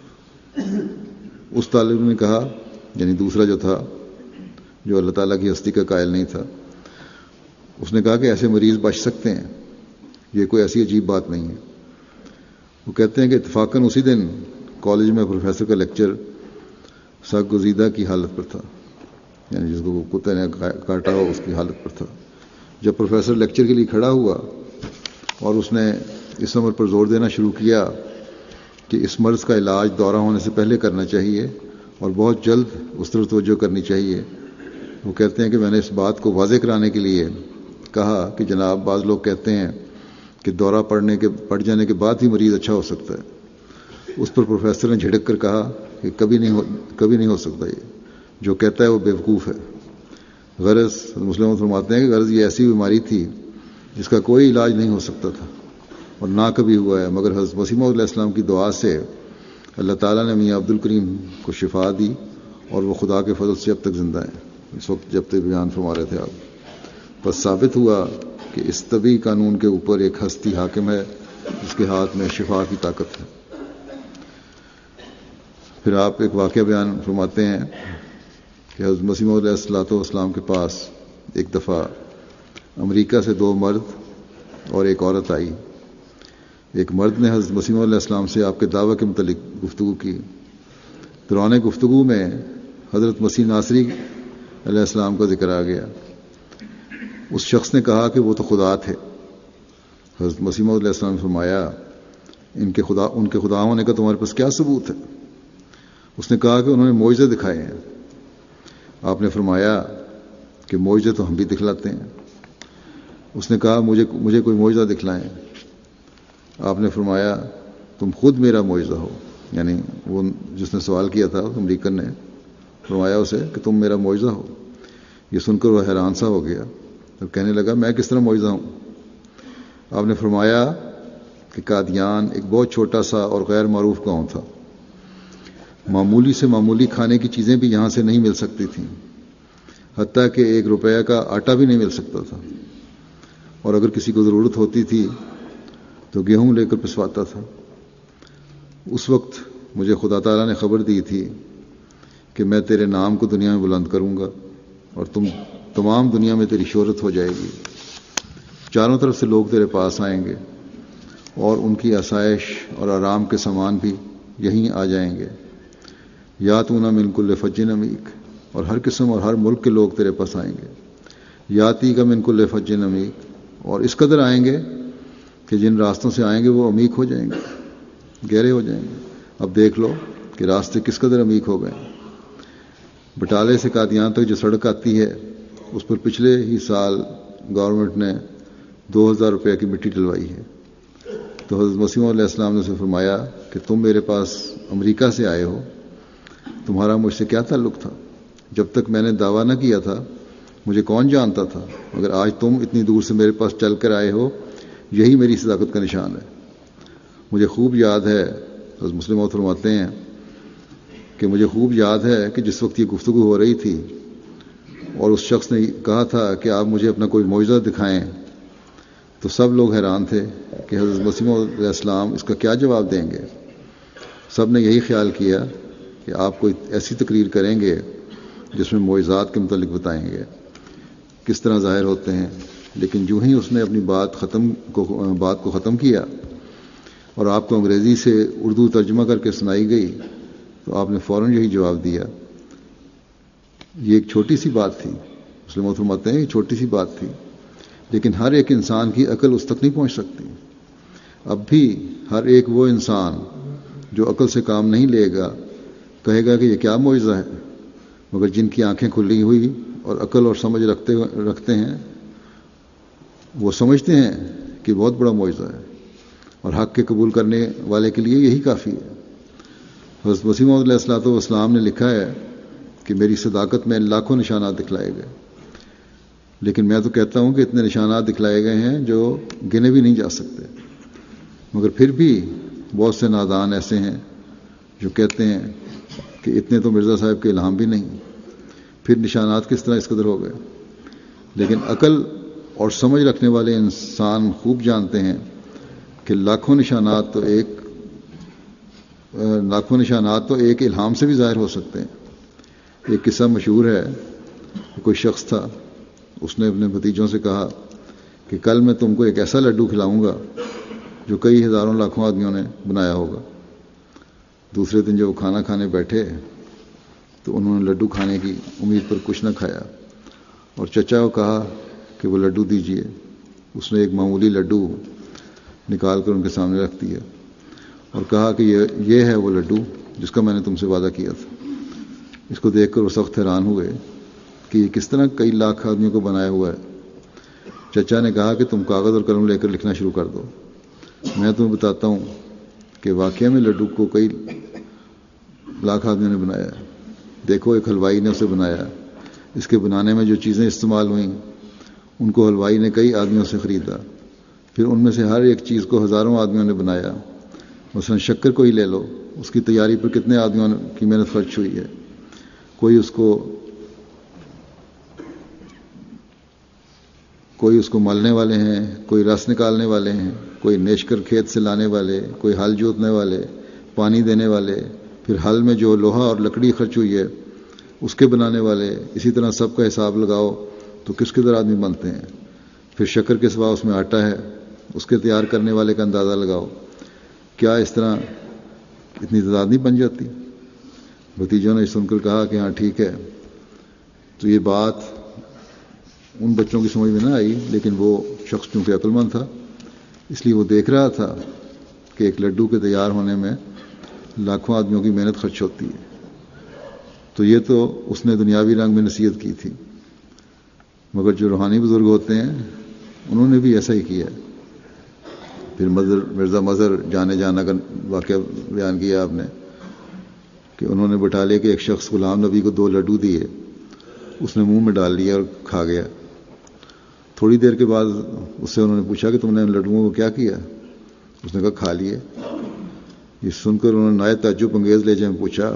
اس طالب نے کہا، یعنی دوسرا جو تھا جو اللہ تعالیٰ کی ہستی کا قائل نہیں تھا، اس نے کہا کہ ایسے مریض بچ سکتے ہیں، یہ کوئی ایسی عجیب بات نہیں ہے. وہ کہتے ہیں کہ اتفاقاً اسی دن کالج میں پروفیسر کا لیکچر سگ گزیدہ کی حالت پر تھا، یعنی جس کو کتے نے کاٹا ہو اس کی حالت پر تھا. جب پروفیسر لیکچر کے لیے کھڑا ہوا اور اس نے اس امر پر زور دینا شروع کیا کہ کہ اس مرض کا علاج دورہ ہونے سے پہلے کرنا چاہیے اور بہت جلد اس طرف توجہ کرنی چاہیے۔ وہ کہتے ہیں کہ میں نے اس بات کو واضح کرانے کے لیے کہا کہ جناب بعض لوگ کہتے ہیں کہ دورہ پڑنے کے پڑ جانے کے بعد ہی مریض اچھا ہو سکتا ہے۔ اس پر پروفیسر نے جھڑک کر کہا کہ کبھی نہیں ہو کبھی نہیں ہو سکتا، یہ جو کہتا ہے وہ بیوقوف ہے۔ غرض مسلمان فرماتے ہیں کہ غرض یہ ایسی بیماری تھی جس کا کوئی علاج نہیں ہو سکتا تھا اور نہ کبھی ہوا ہے، مگر حضرت مسیح موعود علیہ السلام کی دعا سے اللہ تعالیٰ نے میاں عبد الکریم کو شفا دی اور وہ خدا کے فضل سے اب تک زندہ ہیں، اس وقت جب تک بیان فرما رہے تھے آپ۔ بس ثابت ہوا کہ اس طبی قانون کے اوپر ایک ہستی حاکم ہے جس کے ہاتھ میں شفا کی طاقت ہے۔ پھر آپ ایک واقعہ بیان فرماتے ہیں کہ حضرت مسیح موعود علیہ الصلوۃ والسلام کے پاس ایک دفعہ امریکہ سے دو مرد اور ایک عورت آئی۔ ایک مرد نے حضرت مسیح موعود علیہ السلام سے آپ کے دعوے کے متعلق گفتگو کی۔ دوران گفتگو میں حضرت مسیح ناصری علیہ السلام کا ذکر آ گیا۔ اس شخص نے کہا کہ وہ تو خدا تھے۔ حضرت مسیح موعود علیہ السلام نے فرمایا ان کے خدا ان کے خدا ہونے کا تمہارے پاس کیا ثبوت ہے؟ اس نے کہا کہ انہوں نے معجزے دکھائے ہیں۔ آپ نے فرمایا کہ معجزے تو ہم بھی دکھلاتے ہیں۔ اس نے کہا مجھے مجھے کوئی معجزہ دکھلائیں۔ آپ نے فرمایا تم خود میرا معجزہ ہو، یعنی وہ جس نے سوال کیا تھا امریکن نے فرمایا اسے کہ تم میرا معجزہ ہو۔ یہ سن کر وہ حیران سا ہو گیا اور کہنے لگا میں کس طرح معجزہ ہوں؟ آپ نے فرمایا کہ قادیان ایک بہت چھوٹا سا اور غیر معروف گاؤں تھا۔ معمولی سے معمولی کھانے کی چیزیں بھی یہاں سے نہیں مل سکتی تھیں، حتیٰ کہ ایک روپیہ کا آٹا بھی نہیں مل سکتا تھا، اور اگر کسی کو ضرورت ہوتی تھی تو گیہوں لے کر پسواتا تھا۔ اس وقت مجھے خدا تعالیٰ نے خبر دی تھی کہ میں تیرے نام کو دنیا میں بلند کروں گا اور تم تمام دنیا میں تیری شہرت ہو جائے گی۔ چاروں طرف سے لوگ تیرے پاس آئیں گے اور ان کی آسائش اور آرام کے سامان بھی یہیں آ جائیں گے۔ یا تو نہ من کل فج عمیق، اور ہر قسم اور ہر ملک کے لوگ تیرے پاس آئیں گے۔ یاتی کا من کل فج عمیق، اور اس قدر آئیں گے کہ جن راستوں سے آئیں گے وہ عمیق ہو جائیں گے، گہرے ہو جائیں گے۔ اب دیکھ لو کہ راستے کس قدر عمیق ہو گئے۔ بٹالے سے قادیان تک جو سڑک آتی ہے اس پر پچھلے ہی سال گورنمنٹ نے دو ہزار روپے کی مٹی ڈلوائی ہے۔ تو حضرت مسیح علیہ السلام نے اسے فرمایا کہ تم میرے پاس امریکہ سے آئے ہو، تمہارا مجھ سے کیا تعلق تھا؟ جب تک میں نے دعویٰ نہ کیا تھا مجھے کون جانتا تھا، مگر آج تم اتنی دور سے میرے پاس چل کر آئے ہو، یہی میری صداقت کا نشان ہے۔ مجھے خوب یاد ہے، حضرت مسلم موعود فرماتے ہیں کہ مجھے خوب یاد ہے کہ جس وقت یہ گفتگو ہو رہی تھی اور اس شخص نے کہا تھا کہ آپ مجھے اپنا کوئی معجزہ دکھائیں، تو سب لوگ حیران تھے کہ حضرت مسیح موعود علیہ السلام اس کا کیا جواب دیں گے۔ سب نے یہی خیال کیا کہ آپ کوئی ایسی تقریر کریں گے جس میں معجزات کے متعلق بتائیں گے کس طرح ظاہر ہوتے ہیں، لیکن جو ہی اس نے اپنی بات ختم کو بات کو ختم کیا اور آپ کو انگریزی سے اردو ترجمہ کر کے سنائی گئی تو آپ نے فوراً یہی جواب دیا۔ یہ ایک چھوٹی سی بات تھی، مسلم فرماتے ہیں یہ چھوٹی سی بات تھی، لیکن ہر ایک انسان کی عقل اس تک نہیں پہنچ سکتی۔ اب بھی ہر ایک وہ انسان جو عقل سے کام نہیں لے گا کہے گا کہ یہ کیا معجزہ ہے، مگر جن کی آنکھیں کھلی ہوئی اور عقل اور سمجھ رکھتے رکھتے ہیں وہ سمجھتے ہیں کہ بہت بڑا معجزہ ہے، اور حق کے قبول کرنے والے کے لیے یہی کافی ہے۔ حضرت مسیح موعود علیہ الصلوۃ والسلام نے لکھا ہے کہ میری صداقت میں لاکھوں نشانات دکھلائے گئے، لیکن میں تو کہتا ہوں کہ اتنے نشانات دکھلائے گئے ہیں جو گنے بھی نہیں جا سکتے، مگر پھر بھی بہت سے نادان ایسے ہیں جو کہتے ہیں کہ اتنے تو مرزا صاحب کے الہام بھی نہیں، پھر نشانات کس طرح اس قدر ہو گئے۔ لیکن عقل اور سمجھ رکھنے والے انسان خوب جانتے ہیں کہ لاکھوں نشانات تو ایک لاکھوں نشانات تو ایک الہام سے بھی ظاہر ہو سکتے ہیں۔ ایک قصہ مشہور ہے کہ کوئی شخص تھا، اس نے اپنے بھتیجوں سے کہا کہ کل میں تم کو ایک ایسا لڈو کھلاؤں گا جو کئی ہزاروں لاکھوں آدمیوں نے بنایا ہوگا۔ دوسرے دن جب وہ کھانا کھانے بیٹھے تو انہوں نے لڈو کھانے کی امید پر کچھ نہ کھایا، اور چچا کو کہا کہ وہ لڈو دیجئے۔ اس نے ایک معمولی لڈو نکال کر ان کے سامنے رکھ دیا۔ اور کہا کہ یہ یہ ہے وہ لڈو جس کا میں نے تم سے وعدہ کیا تھا۔ اس کو دیکھ کر وہ سخت حیران ہوئے کہ یہ کس طرح کئی لاکھ آدمیوں کو بنایا ہوا ہے۔ چچا نے کہا کہ تم کاغذ اور قلم لے کر لکھنا شروع کر دو، میں تمہیں بتاتا ہوں کہ واقعہ میں لڈو کو کئی لاکھ آدمیوں نے بنایا ہے۔ دیکھو ایک حلوائی نے اسے بنایا، اس کے بنانے میں جو چیزیں استعمال ہوئیں ان کو حلوائی نے کئی آدمیوں سے خریدا، پھر ان میں سے ہر ایک چیز کو ہزاروں آدمیوں نے بنایا۔ مثلا شکر کو ہی لے لو، اس کی تیاری پر کتنے آدمیوں کی محنت خرچ ہوئی ہے۔ کوئی اس کو کوئی اس کو ملنے والے ہیں، کوئی رس نکالنے والے ہیں، کوئی نیشکر کھیت سے لانے والے، کوئی ہل جوتنے والے، پانی دینے والے، پھر ہل میں جو لوہا اور لکڑی خرچ ہوئی ہے اس کے بنانے والے۔ اسی طرح سب کا حساب لگاؤ تو کس قدر آدمی بنتے ہیں۔ پھر شکر کے سوا اس میں آٹا ہے، اس کے تیار کرنے والے کا اندازہ لگاؤ۔ کیا اس طرح اتنی تعداد نہیں بن جاتی؟ بھتیجوں نے سن کر کہا کہ ہاں ٹھیک ہے۔ تو یہ بات ان بچوں کی سمجھ میں نہ آئی، لیکن وہ شخص چونکہ عقل مند تھا اس لیے وہ دیکھ رہا تھا کہ ایک لڈو کے تیار ہونے میں لاکھوں آدمیوں کی محنت خرچ ہوتی ہے۔ تو یہ تو اس نے دنیاوی رنگ میں نصیحت کی تھی، مگر جو روحانی بزرگ ہوتے ہیں انہوں نے بھی ایسا ہی کیا۔ پھر مظہر مرزا مظہر جانے جانا کا واقعہ بیان کیا آپ نے کہ انہوں نے بٹھا لیا کہ ایک شخص غلام نبی کو دو لڈو دیے، اس نے منہ میں ڈال لیا اور کھا گیا۔ تھوڑی دیر کے بعد اس سے انہوں نے پوچھا کہ تم نے ان لڈوؤں کو کیا کیا؟ اس نے کہا کھا لیے۔ یہ سن کر انہوں نے نہایت تعجب انگیز لہجے میں پوچھا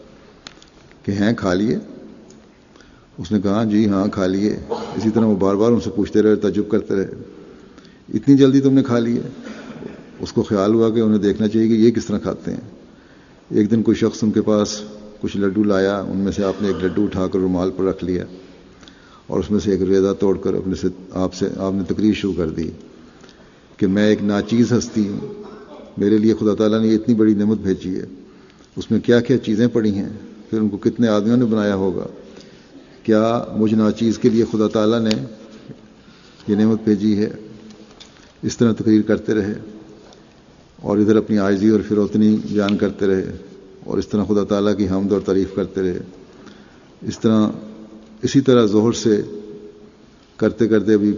کہ ہیں کھا لیے؟ اس نے کہا جی ہاں کھا لیے۔ اسی طرح وہ بار بار ان سے پوچھتے رہے، تعجب کرتے رہے، اتنی جلدی تم نے کھا لیے؟ اس کو خیال ہوا کہ انہیں دیکھنا چاہیے کہ یہ کس طرح کھاتے ہیں۔ ایک دن کوئی شخص ان کے پاس کچھ لڈو لایا، ان میں سے آپ نے ایک لڈو اٹھا کر رومال پر رکھ لیا اور اس میں سے ایک ریزہ توڑ کر اپنے سے آپ سے آپ نے تقریر شروع کر دی کہ میں ایک ناچیز ہستی ہوں، میرے لیے خدا تعالیٰ نے اتنی بڑی نعمت بھیجی ہے، اس میں کیا کیا چیزیں پڑی ہیں، پھر ان کو کتنے آدمیوں نے بنایا ہوگا، کیا مجھ ناچیز کے لیے خدا تعالیٰ نے یہ نعمت بھیجی ہے۔ اس طرح تقریر کرتے رہے اور ادھر اپنی عاجزی اور فروتنی بیان کرتے رہے اور اس طرح خدا تعالیٰ کی حمد اور تعریف کرتے رہے۔ اس طرح اسی طرح ظہر سے کرتے کرتے ابھی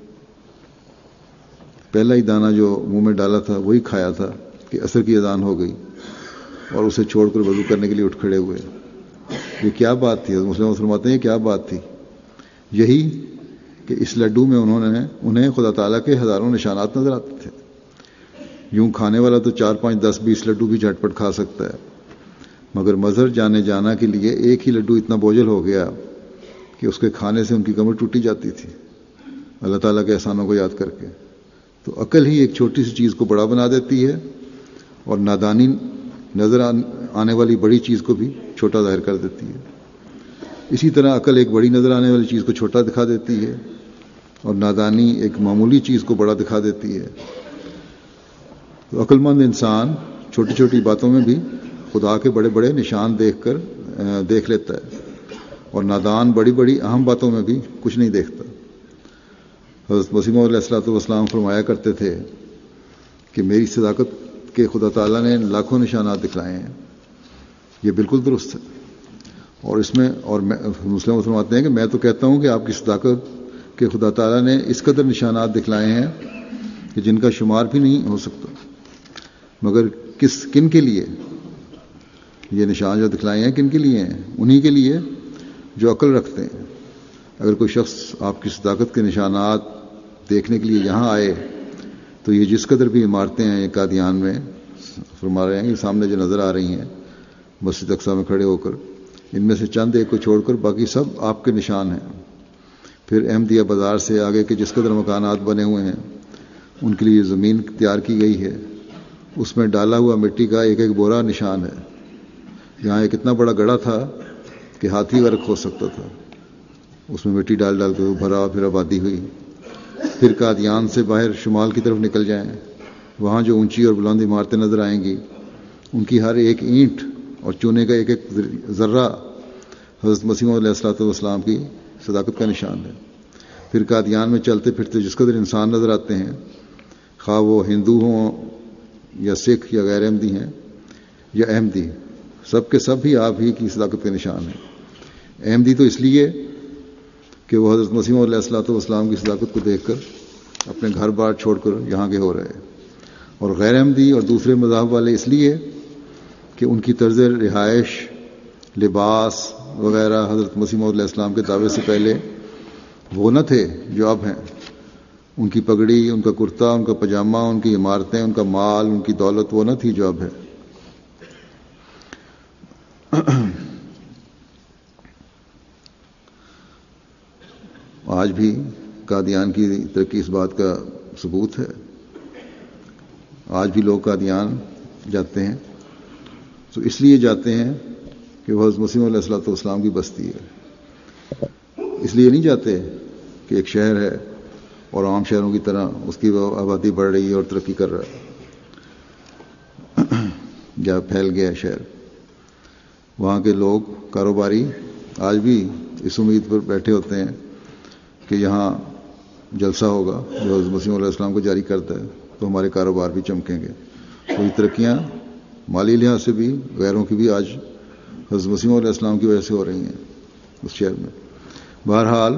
پہلا ہی دانہ جو منہ میں ڈالا تھا وہی کھایا تھا کہ عصر کی اذان ہو گئی اور اسے چھوڑ کر وضو کرنے کے لیے اٹھ کھڑے ہوئے۔ یہ کیا بات تھی؟ مسلم فرماتے ہیں یہ کیا بات تھی؟ یہی کہ اس لڈو میں انہوں نے انہیں خدا تعالیٰ کے ہزاروں نشانات نظر آتے تھے۔ یوں کھانے والا تو چار پانچ دس بیس لڈو بھی جھٹ پٹ کھا سکتا ہے، مگر مظہر جانے جانا کے لیے ایک ہی لڈو اتنا بوجھل ہو گیا کہ اس کے کھانے سے ان کی کمر ٹوٹی جاتی تھی اللہ تعالیٰ کے احسانوں کو یاد کر کے۔ تو عقل ہی ایک چھوٹی سی چیز کو بڑا بنا دیتی ہے اور نادانی نظر آنے والی بڑی چیز کو بھی چھوٹا ظاہر کر دیتی ہے۔ اسی طرح عقل ایک بڑی نظر آنے والی چیز کو چھوٹا دکھا دیتی ہے اور نادانی ایک معمولی چیز کو بڑا دکھا دیتی ہے۔ تو عقل مند انسان چھوٹی چھوٹی باتوں میں بھی خدا کے بڑے بڑے نشان دیکھ کر دیکھ لیتا ہے اور نادان بڑی بڑی اہم باتوں میں بھی کچھ نہیں دیکھتا۔ حضرت مسیح موعود علیہ الصلوۃ والسلام فرمایا کرتے تھے کہ میری صداقت کے خدا تعالیٰ نے لاکھوں نشانات دکھلائے ہیں۔ یہ بالکل درست ہے، اور اس میں اور مسلم فرماتے ہیں کہ میں تو کہتا ہوں کہ آپ کی صداقت کے خدا تعالیٰ نے اس قدر نشانات دکھلائے ہیں کہ جن کا شمار بھی نہیں ہو سکتا، مگر کس کن کے لیے یہ نشان جو دکھلائے ہیں کن کے لیے ہیں؟ انہی کے لیے جو عقل رکھتے ہیں۔ اگر کوئی شخص آپ کی صداقت کے نشانات دیکھنے کے لیے یہاں آئے تو یہ جس قدر بھی عمارتیں ہیں قادیان میں فرما رہے ہیں کہ سامنے جو نظر آ رہی ہیں مسجد اقصیٰ میں کھڑے ہو کر، ان میں سے چند ایک کو چھوڑ کر باقی سب آپ کے نشان ہیں۔ پھر احمدیہ بازار سے آگے کے جس قدر مکانات بنے ہوئے ہیں ان کے لیے زمین تیار کی گئی ہے، اس میں ڈالا ہوا مٹی کا ایک ایک بورا نشان ہے۔ یہاں ایک اتنا بڑا گڑھا تھا کہ ہاتھی غرق ہو سکتا تھا، اس میں مٹی ڈال ڈال کر بھرا، پھر آبادی ہوئی۔ پھر قادیان سے باہر شمال کی طرف نکل جائیں، وہاں جو اونچی اور بلند عمارتیں نظر آئیں گی ان کی ہر ایک اینٹ اور چونے کا ایک ایک ذرہ حضرت مسیح علیہ الصلوۃ والسلام کی صداقت کا نشان ہے۔ پھر قادیان میں چلتے پھرتے جس قدر انسان نظر آتے ہیں، خواہ وہ ہندو ہوں یا سکھ یا غیر احمدی ہیں یا احمدی، سب کے سب ہی آپ ہی کی صداقت کے نشان ہیں۔ احمدی تو اس لیے کہ وہ حضرت مسیح علیہ الصلوۃ والسلام کی صداقت کو دیکھ کر اپنے گھر بار چھوڑ کر یہاں کے ہو رہے ہیں، اور غیر احمدی اور دوسرے مذاہب والے اس لیے کہ ان کی طرز رہائش، لباس وغیرہ حضرت مسیح علیہ السلام کے دعوے سے پہلے وہ نہ تھے جو اب ہیں۔ ان کی پگڑی، ان کا کرتا، ان کا پاجامہ، ان کی عمارتیں، ان کا مال، ان کی دولت وہ نہ تھی جو اب ہے۔ آج بھی قادیان کی ترقی اس بات کا ثبوت ہے۔ آج بھی لوگ قادیان جاتے ہیں تو اس لیے جاتے ہیں کہ وہ حضرت مسیح علیہ الصلوۃ والسلام کی بستی ہے، اس لیے نہیں جاتے کہ ایک شہر ہے اور عام شہروں کی طرح اس کی آبادی بڑھ رہی ہے اور ترقی کر رہا ہے یا پھیل گیا شہر۔ وہاں کے لوگ کاروباری آج بھی اس امید پر بیٹھے ہوتے ہیں کہ یہاں جلسہ ہوگا جو حضرت مسیح علیہ السلام کو جاری کرتا ہے تو ہمارے کاروبار بھی چمکیں گے۔ تو یہ ترقیاں مالی لحاظ سے بھی غیروں کی بھی آج حضرت مسیح علیہ السلام کی وجہ سے ہو رہی ہیں اس شہر میں۔ بہرحال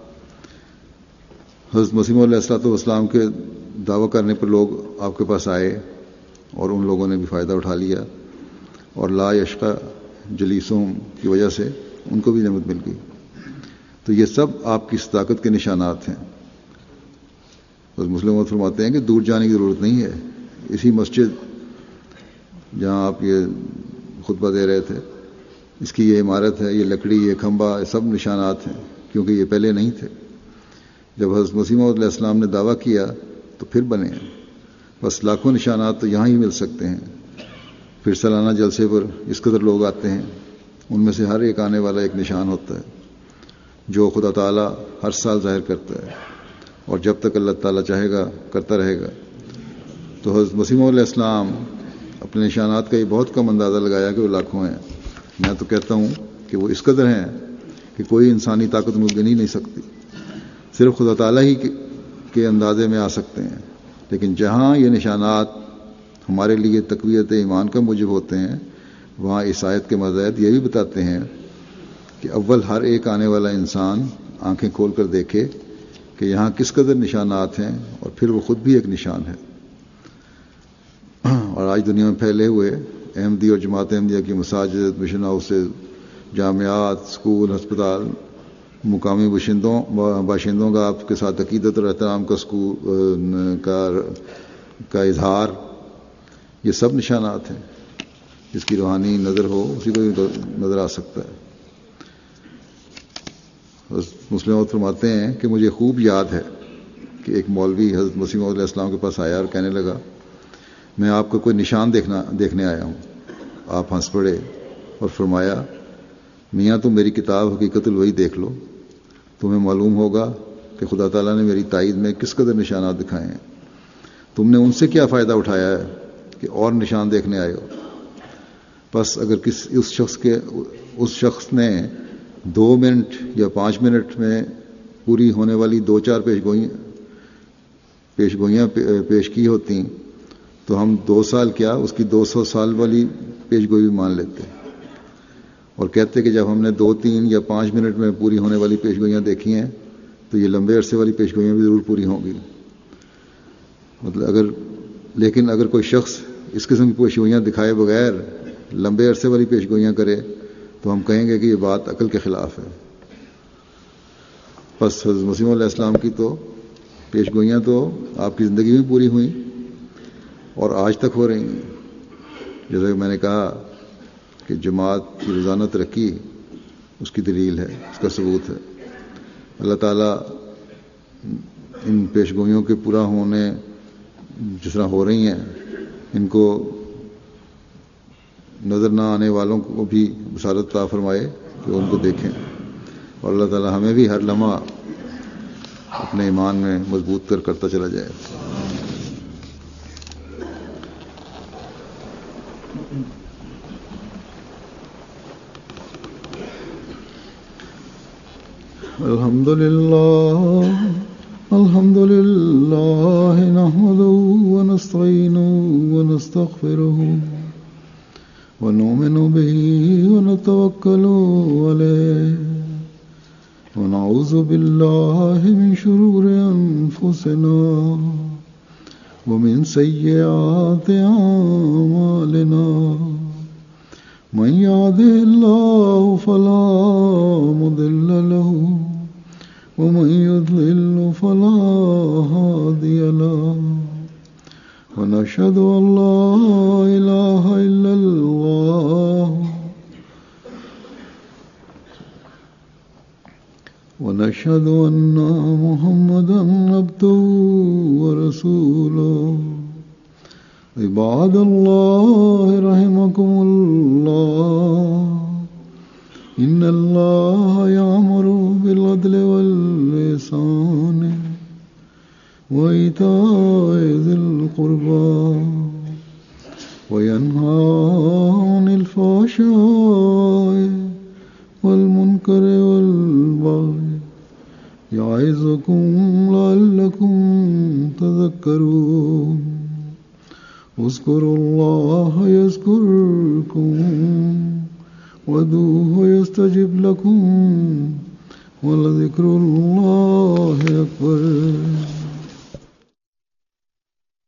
حضرت مسیح علیہ السلام کے دعویٰ کرنے پر لوگ آپ کے پاس آئے اور ان لوگوں نے بھی فائدہ اٹھا لیا، اور لا یشقى جلیسہم کی وجہ سے ان کو بھی نعمت مل گئی۔ تو یہ سب آپ کی صداقت کے نشانات ہیں۔ حضرت مسلم فرماتے ہیں کہ دور جانے کی ضرورت نہیں ہے، اسی مسجد جہاں آپ یہ خطبہ دے رہے تھے، اس کی یہ عمارت ہے، یہ لکڑی، یہ کھمبا، یہ سب نشانات ہیں، کیونکہ یہ پہلے نہیں تھے۔ جب حضرت مسیح علیہ السلام نے دعویٰ کیا تو پھر بنے ہیں، بس لاکھوں نشانات تو یہاں ہی مل سکتے ہیں۔ پھر سالانہ جلسے پر اس قدر لوگ آتے ہیں، ان میں سے ہر ایک آنے والا ایک نشان ہوتا ہے جو خدا تعالیٰ ہر سال ظاہر کرتا ہے، اور جب تک اللہ تعالیٰ چاہے گا کرتا رہے گا۔ تو حضرت مسیح علیہ السلام اپنے نشانات کا یہ بہت کم اندازہ لگایا کہ وہ لاکھوں ہیں۔ میں تو کہتا ہوں کہ وہ اس قدر ہیں کہ کوئی انسانی طاقت ان کو گن ہی نہیں سکتی، صرف خدا تعالیٰ ہی کے اندازے میں آ سکتے ہیں۔ لیکن جہاں یہ نشانات ہمارے لیے تقویت ایمان کا موجب ہوتے ہیں، وہاں اس آیت کے مزید یہ بھی بتاتے ہیں کہ اول ہر ایک آنے والا انسان آنکھیں کھول کر دیکھے کہ یہاں کس قدر نشانات ہیں، اور پھر وہ خود بھی ایک نشان ہے۔ اور آج دنیا میں پھیلے ہوئے احمدی اور جماعت احمدیہ کی مساجد، مشن ہاؤسز، جامعات، اسکول، ہسپتال، مقامی باشندوں باشندوں کا آپ کے ساتھ عقیدت اور احترام کا سکول کا کا اظہار، یہ سب نشانات ہیں۔ جس کی روحانی نظر ہو اسی کو بھی نظر آ سکتا ہے۔ مسلم فرماتے ہیں کہ مجھے خوب یاد ہے کہ ایک مولوی حضرت مسیح علیہ السلام کے پاس آیا اور کہنے لگا، میں آپ کا کوئی نشان دیکھنا دیکھنے آیا ہوں۔ آپ ہنس پڑے اور فرمایا، میاں تم میری کتاب حقیقت الوحی دیکھ لو، تمہیں معلوم ہوگا کہ خدا تعالیٰ نے میری تائید میں کس قدر نشانات دکھائے ہیں۔ تم نے ان سے کیا فائدہ اٹھایا ہے کہ اور نشان دیکھنے آئے ہو؟ بس اگر کس اس شخص کے اس شخص نے دو منٹ یا پانچ منٹ میں پوری ہونے والی دو چار پیش گوئیاں پیش گوئیاں پیش کی ہوتی تو ہم دو سال کیا اس کی دو سو سال والی پیش گوئی بھی مان لیتے، اور کہتے کہ جب ہم نے دو تین یا پانچ منٹ میں پوری ہونے والی پیش گوئیاں دیکھی ہیں تو یہ لمبے عرصے والی پیش گوئیاں بھی ضرور پوری ہوں گی۔ مطلب اگر لیکن اگر کوئی شخص اس قسم کی پیش گوئیاں دکھائے بغیر لمبے عرصے والی پیش گوئیاں کرے تو ہم کہیں گے کہ یہ بات عقل کے خلاف ہے۔ بس حضرت مسیح علیہ السلام کی تو پیش گوئیاں تو آپ کی زندگی میں پوری ہوئیں اور آج تک ہو رہی ہیں۔ جیسا کہ میں نے کہا کہ جماعت کی روزانہ ترقی اس کی دلیل ہے، اس کا ثبوت ہے۔ اللہ تعالیٰ ان پیش گوئیوں کے پورا ہونے جس طرح ہو رہی ہیں، ان کو نظر نہ آنے والوں کو بھی بصارت عطا فرمائے کہ ان کو دیکھیں، اور اللہ تعالیٰ ہمیں بھی ہر لمحہ اپنے ایمان میں مضبوط کر کرتا چلا جائے۔ الحمد للہ الحمد لله نحمده ونستعينه ونستغفره ونؤمن به ونتوكل عليه ونعوذ بالله من شرور أنفسنا ومن سيئات أعمالنا من يهده الله فلا مضل له ومن يضلل فلا هادي له ونشهد أن لا إله إلا الله ونشهد أن محمدا عبده ورسوله عباد الله رحمكم الله إن الله يأمر بالعدل والإحسان وإيتاء ذي القربى وينهى عن الفحشاء والمنكر والبغي يعظكم لعلكم تذكرون اذكروا الله يذكركم وادعوه يستجب لكم ولذكر الله أكبر.